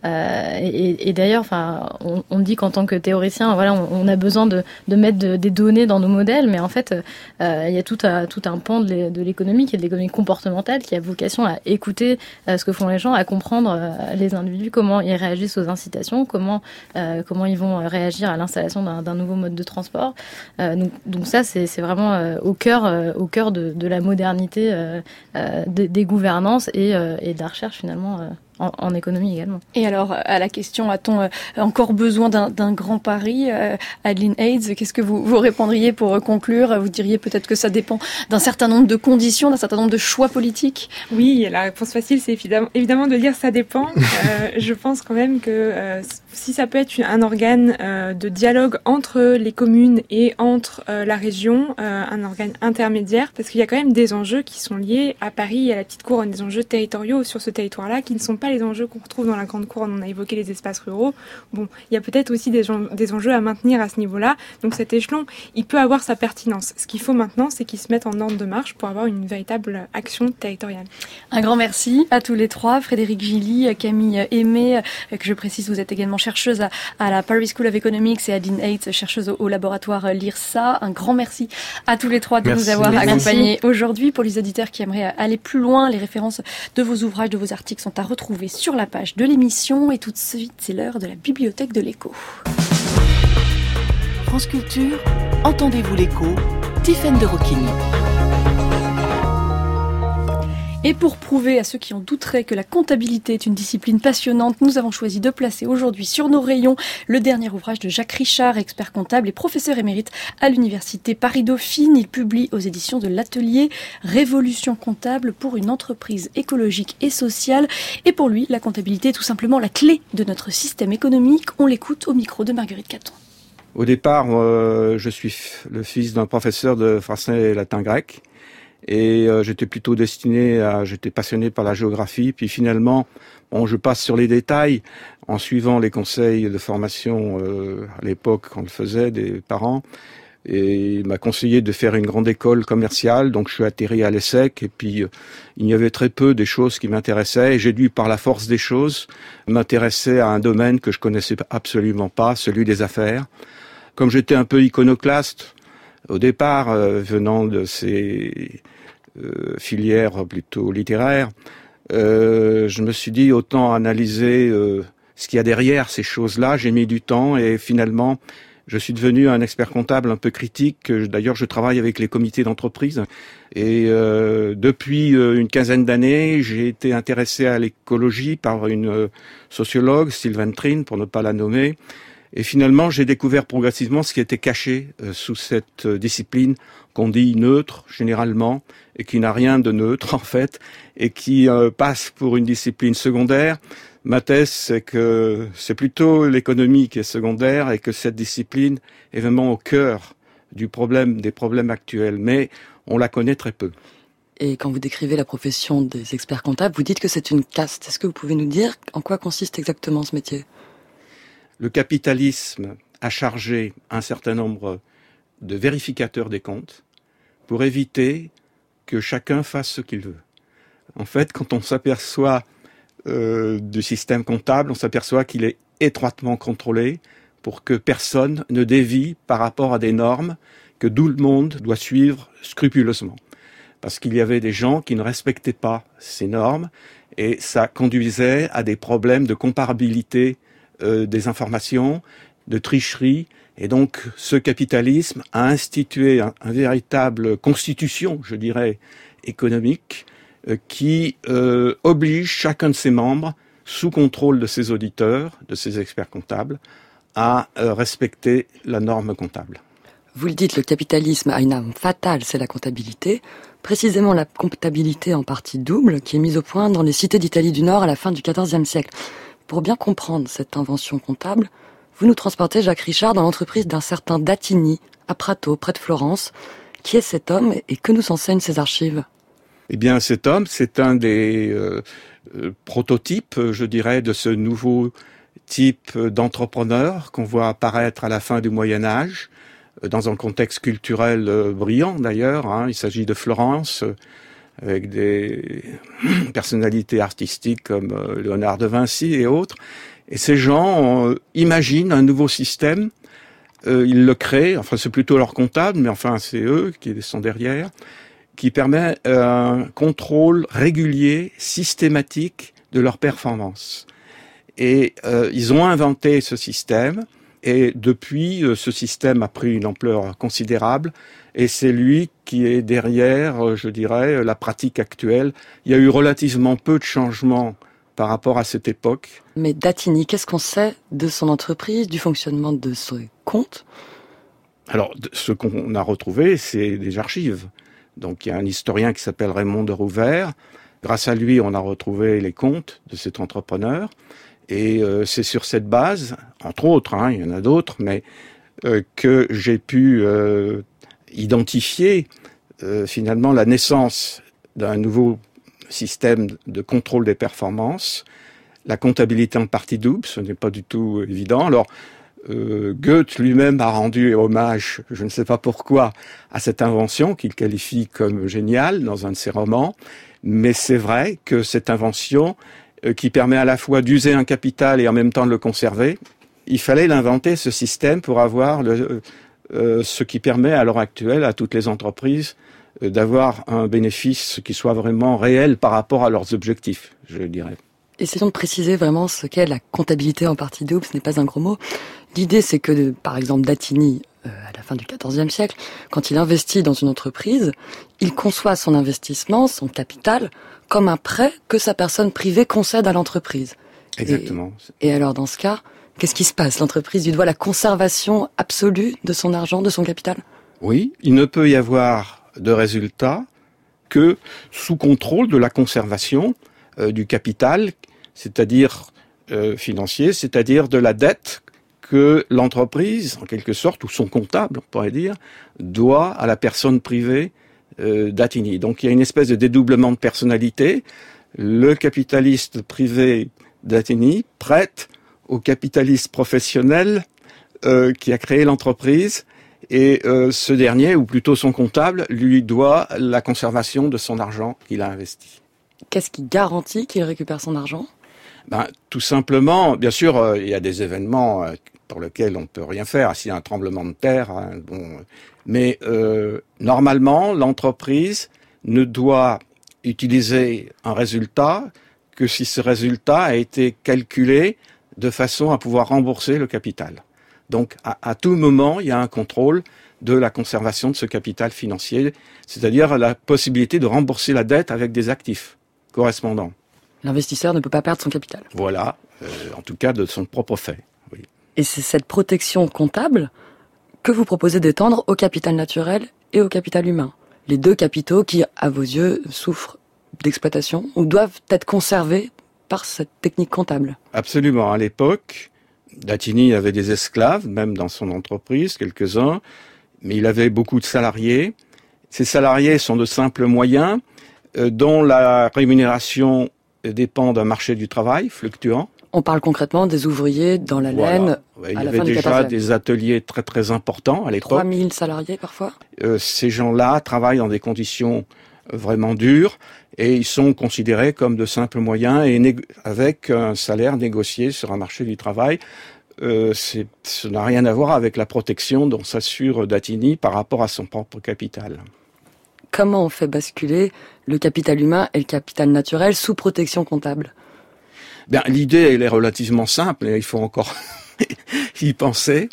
Et d'ailleurs, on dit qu'en tant que théoricien, voilà, on a besoin de mettre des données dans nos modèles, mais en fait, il y a tout un pan de l'économie qui est de l'économie comportementale, qui a vocation à écouter ce que font les gens, à comprendre les individus, comment ils réagissent aux incitations, comment ils vont réagir à l'installation d'un nouveau mode de transport. Donc ça, c'est vraiment au cœur de la modernité des gouvernances et de la recherche finalement en économie également. Et alors, à la question, a-t-on encore besoin d'un grand Paris? Adeline Hayes, qu'est-ce que vous répondriez pour conclure? Vous diriez peut-être que ça dépend d'un certain nombre de conditions, d'un certain nombre de choix politiques? Oui, la réponse facile, c'est évidemment de dire ça dépend. Je pense quand même que si ça peut être un organe de dialogue entre les communes et entre la région, un organe intermédiaire, parce qu'il y a quand même des enjeux qui sont liés à Paris et à la petite couronne, des enjeux territoriaux sur ce territoire-là qui ne sont pas les enjeux qu'on retrouve dans la grande couronne. On a évoqué les espaces ruraux. Bon, il y a peut-être aussi des enjeux à maintenir à ce niveau-là. Donc cet échelon, il peut avoir sa pertinence. Ce qu'il faut maintenant, c'est qu'ils se mettent en ordre de marche pour avoir une véritable action territoriale. Un grand merci à tous les trois. Frédéric Gilly, Camille Aimé, que je précise, vous êtes également chercheuse à la Paris School of Economics, et Adeline Hayes, chercheuse au laboratoire LIRSA. Un grand merci à tous les trois de nous avoir accompagnés aujourd'hui. Pour les auditeurs qui aimeraient aller plus loin, les références de vos ouvrages, de vos articles sont à retrouver sur la page de l'émission. Et tout de suite, c'est l'heure de la bibliothèque de l'écho. France Culture, entendez-vous l'écho? Tiffaine de Rocchigny. Et pour prouver à ceux qui en douteraient que la comptabilité est une discipline passionnante, nous avons choisi de placer aujourd'hui sur nos rayons le dernier ouvrage de Jacques Richard, expert comptable et professeur émérite à l'université Paris-Dauphine. Il publie aux éditions de l'Atelier Révolution comptable pour une entreprise écologique et sociale. Et pour lui, la comptabilité est tout simplement la clé de notre système économique. On l'écoute au micro de Marguerite Caton. Au départ, je suis le fils d'un professeur de français et latin-grec. Et j'étais plutôt j'étais passionné par la géographie. Puis finalement, je passe sur les détails en suivant les conseils de formation à l'époque quand on le faisait des parents. et il m'a conseillé de faire une grande école commerciale, donc je suis atterri à l'ESSEC, et puis il y avait très peu des choses qui m'intéressaient, et j'ai dû, par la force des choses, m'intéresser à un domaine que je connaissais absolument pas, celui des affaires. Comme j'étais un peu iconoclaste, au départ, venant de ces filières plutôt littéraires, je me suis dit autant analyser ce qu'il y a derrière ces choses-là. J'ai mis du temps et finalement, je suis devenu un expert comptable un peu critique. D'ailleurs, je travaille avec les comités d'entreprise. Et depuis une quinzaine d'années, j'ai été intéressé à l'écologie par une sociologue, Sylvain Trine, pour ne pas la nommer. Et finalement, j'ai découvert progressivement ce qui était caché sous cette discipline qu'on dit neutre, généralement, et qui n'a rien de neutre, en fait, et qui passe pour une discipline secondaire. Ma thèse, c'est que c'est plutôt l'économie qui est secondaire et que cette discipline est vraiment au cœur des problèmes actuels, mais on la connaît très peu. Et quand vous décrivez la profession des experts comptables, vous dites que c'est une caste. Est-ce que vous pouvez nous dire en quoi consiste exactement ce métier ? Le capitalisme a chargé un certain nombre de vérificateurs des comptes pour éviter que chacun fasse ce qu'il veut. En fait, quand on s'aperçoit du système comptable, on s'aperçoit qu'il est étroitement contrôlé pour que personne ne dévie par rapport à des normes que tout le monde doit suivre scrupuleusement. Parce qu'il y avait des gens qui ne respectaient pas ces normes et ça conduisait à des problèmes de comparabilité des informations, de tricherie. Et donc, ce capitalisme a institué un véritable constitution, je dirais, économique, qui oblige chacun de ses membres, sous contrôle de ses auditeurs, de ses experts comptables, à respecter la norme comptable. Vous le dites, le capitalisme a une arme fatale, c'est la comptabilité. Précisément la comptabilité en partie double, qui est mise au point dans les cités d'Italie du Nord à la fin du XIVe siècle. Pour bien comprendre cette invention comptable, vous nous transportez, Jacques Richard, dans l'entreprise d'un certain Datini, à Prato, près de Florence. Qui est cet homme et que nous enseignent ses archives ? Eh bien, cet homme, c'est un des prototypes, je dirais, de ce nouveau type d'entrepreneur qu'on voit apparaître à la fin du Moyen-Âge, dans un contexte culturel brillant d'ailleurs. Il s'agit de Florence, avec des personnalités artistiques comme Léonard de Vinci et autres. Et ces gens imaginent un nouveau système, ils le créent, enfin c'est plutôt leur comptable, mais enfin c'est eux qui sont derrière, qui permet un contrôle régulier, systématique de leur performance. Et ils ont inventé ce système, et depuis, ce système a pris une ampleur considérable, et c'est lui qui est derrière, je dirais, la pratique actuelle. Il y a eu relativement peu de changements par rapport à cette époque. Mais Datini, qu'est-ce qu'on sait de son entreprise, du fonctionnement de ses comptes ? Alors, ce qu'on a retrouvé, c'est des archives. Donc il y a un historien qui s'appelle Raymond de Rouvert. Grâce à lui, on a retrouvé les comptes de cet entrepreneur. Et c'est sur cette base, entre autres, il y en a d'autres, mais que j'ai pu identifier finalement la naissance d'un nouveau système de contrôle des performances. La comptabilité en partie double, ce n'est pas du tout évident. Alors, Goethe lui-même a rendu hommage, je ne sais pas pourquoi, à cette invention qu'il qualifie comme géniale dans un de ses romans. Mais c'est vrai que cette invention, qui permet à la fois d'user un capital et en même temps de le conserver, il fallait l'inventer, ce système, pour avoir ce qui permet à l'heure actuelle à toutes les entreprises d'avoir un bénéfice qui soit vraiment réel par rapport à leurs objectifs, je dirais. Essayons de préciser vraiment ce qu'est la comptabilité en partie double, ce n'est pas un gros mot. L'idée, c'est que, par exemple, Datini, à la fin du XIVe siècle, quand il investit dans une entreprise, il conçoit son investissement, son capital, comme un prêt que sa personne privée concède à l'entreprise. Exactement. Et alors, dans ce cas, qu'est-ce qui se passe ? L'entreprise lui doit la conservation absolue de son argent, de son capital ? Oui, il ne peut y avoir de résultat que sous contrôle de la conservation du capital, c'est-à-dire financier, c'est-à-dire de la dette que l'entreprise, en quelque sorte, ou son comptable, on pourrait dire, doit à la personne privée Datini. Donc il y a une espèce de dédoublement de personnalité. Le capitaliste privé Datini prête au capitaliste professionnel qui a créé l'entreprise, Et ce dernier, ou plutôt son comptable, lui doit la conservation de son argent qu'il a investi. Qu'est-ce qui garantit qu'il récupère son argent ? Tout simplement, bien sûr, il y a des événements pour lesquels on ne peut rien faire. S'il y a un tremblement de terre, mais normalement, l'entreprise ne doit utiliser un résultat que si ce résultat a été calculé de façon à pouvoir rembourser le capital. Donc, à tout moment, il y a un contrôle de la conservation de ce capital financier, c'est-à-dire la possibilité de rembourser la dette avec des actifs correspondants. L'investisseur ne peut pas perdre son capital. Voilà, en tout cas de son propre fait. Oui. Et c'est cette protection comptable que vous proposez d'étendre au capital naturel et au capital humain. Les deux capitaux qui, à vos yeux, souffrent d'exploitation ou doivent être conservés par cette technique comptable. Absolument. À l'époque, Datini avait des esclaves, même dans son entreprise, quelques-uns, mais il avait beaucoup de salariés. Ces salariés sont de simples moyens, dont la rémunération dépend d'un marché du travail fluctuant. On parle concrètement des ouvriers dans la laine. Ouais, il y avait déjà des ateliers très très importants à l'époque. 3000 salariés parfois. Ces gens-là travaillent dans des conditions vraiment dures et ils sont considérés comme de simples moyens et avec un salaire négocié sur un marché du travail. Ça n'a rien à voir avec la protection dont s'assure Datini par rapport à son propre capital. Comment on fait basculer le capital humain et le capital naturel sous protection comptable ? L'idée, elle est relativement simple et il faut encore y penser.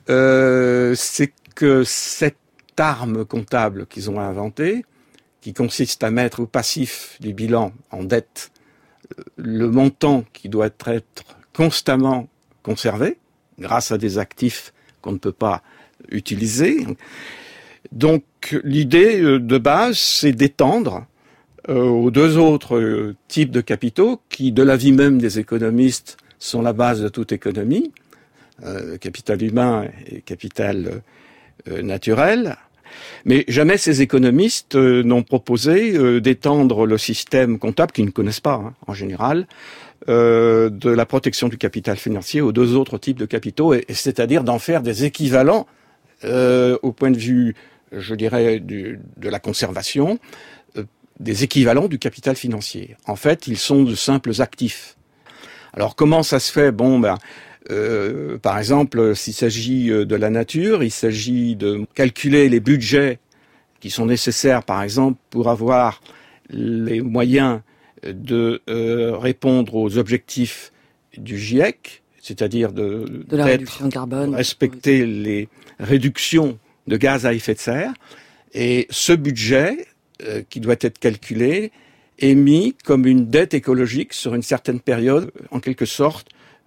C'est que cette arme comptable qu'ils ont inventée, qui consiste à mettre au passif du bilan en dette le montant qui doit être constamment conservé grâce à des actifs qu'on ne peut pas utiliser. Donc l'idée de base, c'est d'étendre aux deux autres types de capitaux qui, de l'avis même des économistes, sont la base de toute économie, capital humain et capital naturel. Mais jamais ces économistes n'ont proposé d'étendre le système comptable, qu'ils ne connaissent pas en général, de la protection du capital financier aux deux autres types de capitaux, et c'est-à-dire d'en faire des équivalents au point de vue, je dirais, de la conservation, des équivalents du capital financier. En fait, ils sont de simples actifs. Alors comment ça se fait ? Par exemple, s'il s'agit de la nature, il s'agit de calculer les budgets qui sont nécessaires, par exemple, pour avoir les moyens de répondre aux objectifs du GIEC, c'est-à-dire de la réduction de carbone, respecter les réductions de gaz à effet de serre. Et ce budget, qui doit être calculé, est mis comme une dette écologique sur une certaine période, en quelque sorte,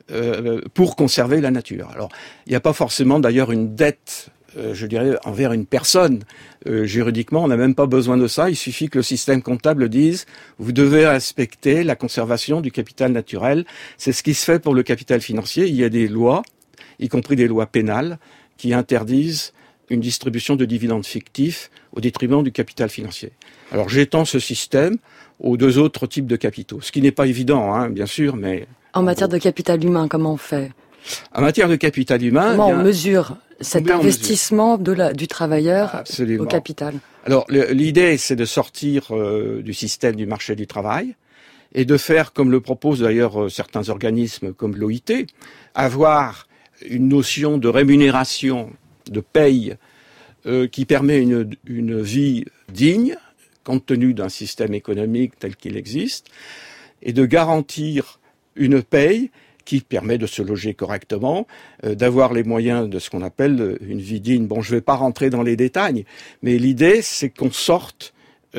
pour conserver la nature. Alors, il n'y a pas forcément d'ailleurs une dette, je dirais, envers une personne. Juridiquement, on n'a même pas besoin de ça. Il suffit que le système comptable dise « vous devez respecter la conservation du capital naturel ». C'est ce qui se fait pour le capital financier. Il y a des lois, y compris des lois pénales, qui interdisent une distribution de dividendes fictifs au détriment du capital financier. Alors, j'étends ce système aux deux autres types de capitaux, ce qui n'est pas évident, bien sûr, mais... En matière de capital humain, comment on fait ? En matière de capital humain... Comment on mesure cet investissement du travailleur au capital ? Alors, l'idée, c'est de sortir du système du marché du travail et de faire, comme le proposent d'ailleurs certains organismes comme l'OIT, avoir une notion de rémunération, de paye, qui permet une vie digne, compte tenu d'un système économique tel qu'il existe, et de garantir une paye qui permet de se loger correctement, d'avoir les moyens de ce qu'on appelle une vie digne. Bon, je ne vais pas rentrer dans les détails, mais l'idée, c'est qu'on sorte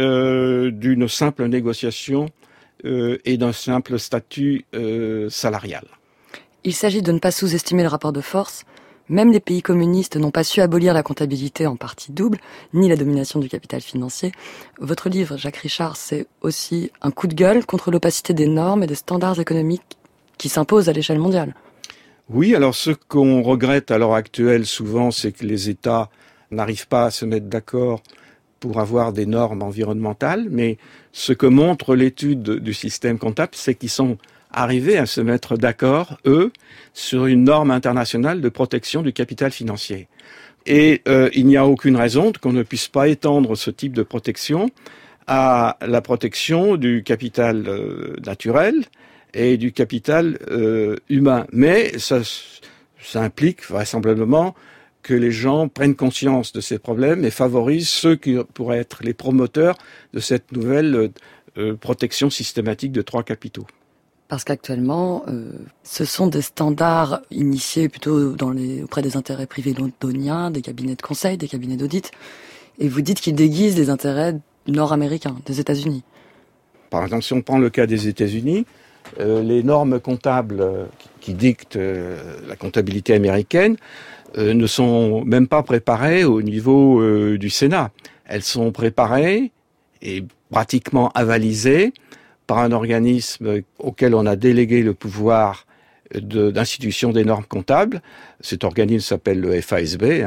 d'une simple négociation et d'un simple statut salarial. Il s'agit de ne pas sous-estimer le rapport de force. Même les pays communistes n'ont pas su abolir la comptabilité en partie double, ni la domination du capital financier. Votre livre, Jacques Richard, c'est aussi un coup de gueule contre l'opacité des normes et des standards économiques qui s'imposent à l'échelle mondiale. Oui, alors ce qu'on regrette à l'heure actuelle souvent, c'est que les États n'arrivent pas à se mettre d'accord pour avoir des normes environnementales, mais ce que montre l'étude du système comptable, c'est qu'ils sont arriver à se mettre d'accord, eux, sur une norme internationale de protection du capital financier. Et il n'y a aucune raison qu'on ne puisse pas étendre ce type de protection à la protection du capital naturel et du capital humain. Mais ça implique vraisemblablement que les gens prennent conscience de ces problèmes et favorisent ceux qui pourraient être les promoteurs de cette nouvelle protection systématique de 3 capitaux. Parce qu'actuellement, ce sont des standards initiés plutôt auprès des intérêts privés londoniens, des cabinets de conseil, des cabinets d'audit, et vous dites qu'ils déguisent les intérêts nord-américains, des États-Unis. Par exemple, si on prend le cas des États-Unis, les normes comptables qui dictent la comptabilité américaine ne sont même pas préparées au niveau du Sénat. Elles sont préparées et pratiquement avalisées par un organisme auquel on a délégué le pouvoir d'institution des normes comptables. Cet organisme s'appelle le FASB.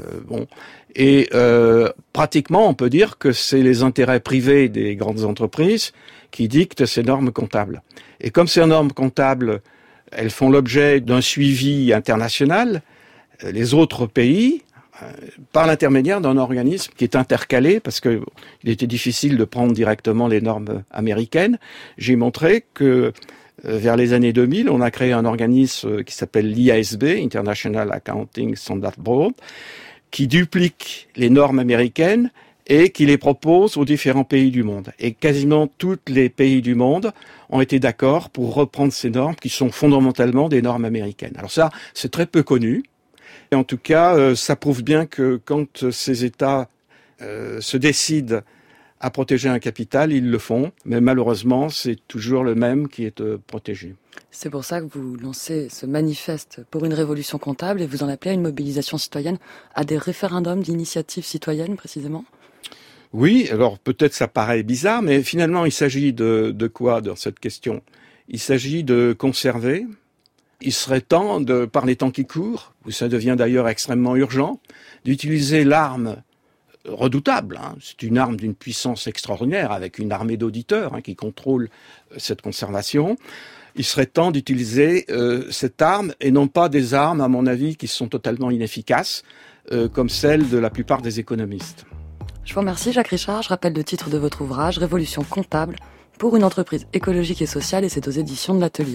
Et pratiquement, on peut dire que c'est les intérêts privés des grandes entreprises qui dictent ces normes comptables. Et comme ces normes comptables, elles font l'objet d'un suivi international, les autres pays, par l'intermédiaire d'un organisme qui est intercalé, parce que il était difficile de prendre directement les normes américaines, j'ai montré que vers les années 2000, on a créé un organisme qui s'appelle l'IASB, International Accounting Standard Board, qui duplique les normes américaines et qui les propose aux différents pays du monde. Et quasiment tous les pays du monde ont été d'accord pour reprendre ces normes qui sont fondamentalement des normes américaines. Alors ça, c'est très peu connu. Et en tout cas, ça prouve bien que quand ces États se décident à protéger un capital, ils le font. Mais malheureusement, c'est toujours le même qui est protégé. C'est pour ça que vous lancez ce manifeste pour une révolution comptable et vous en appelez à une mobilisation citoyenne, à des référendums d'initiative citoyenne précisément. Oui, alors peut-être ça paraît bizarre, mais finalement il s'agit de quoi dans cette question ? Il s'agit de conserver. Il serait temps, par les temps qui courent, où ça devient d'ailleurs extrêmement urgent, d'utiliser l'arme redoutable. C'est une arme d'une puissance extraordinaire, avec une armée d'auditeurs qui contrôle cette conservation. Il serait temps d'utiliser cette arme, et non pas des armes, à mon avis, qui sont totalement inefficaces, comme celles de la plupart des économistes. Je vous remercie, Jacques Richard. Je rappelle le titre de votre ouvrage, Révolution comptable pour une entreprise écologique et sociale, et c'est aux éditions de l'Atelier.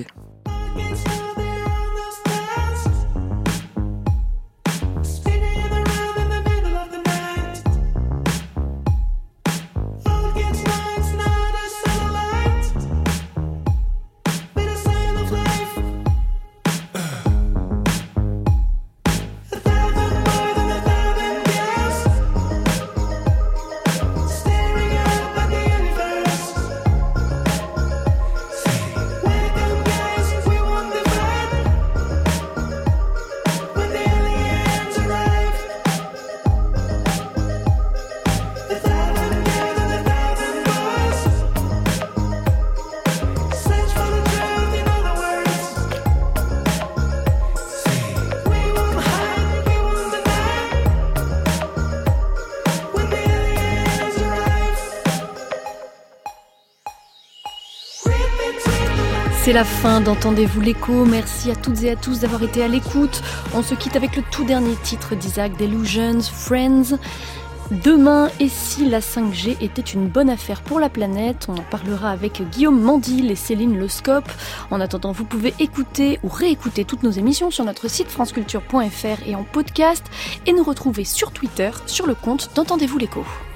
C'est la fin d'Entendez-vous l'écho. Merci à toutes et à tous d'avoir été à l'écoute. On se quitte avec le tout dernier titre d'Isaac Delusions, Friends. Demain, et si la 5G était une bonne affaire pour la planète, on en parlera avec Guillaume Mandil et Céline Le Scope. En attendant, vous pouvez écouter ou réécouter toutes nos émissions sur notre site franceculture.fr et en podcast, et nous retrouver sur Twitter sur le compte d'Entendez-vous l'écho.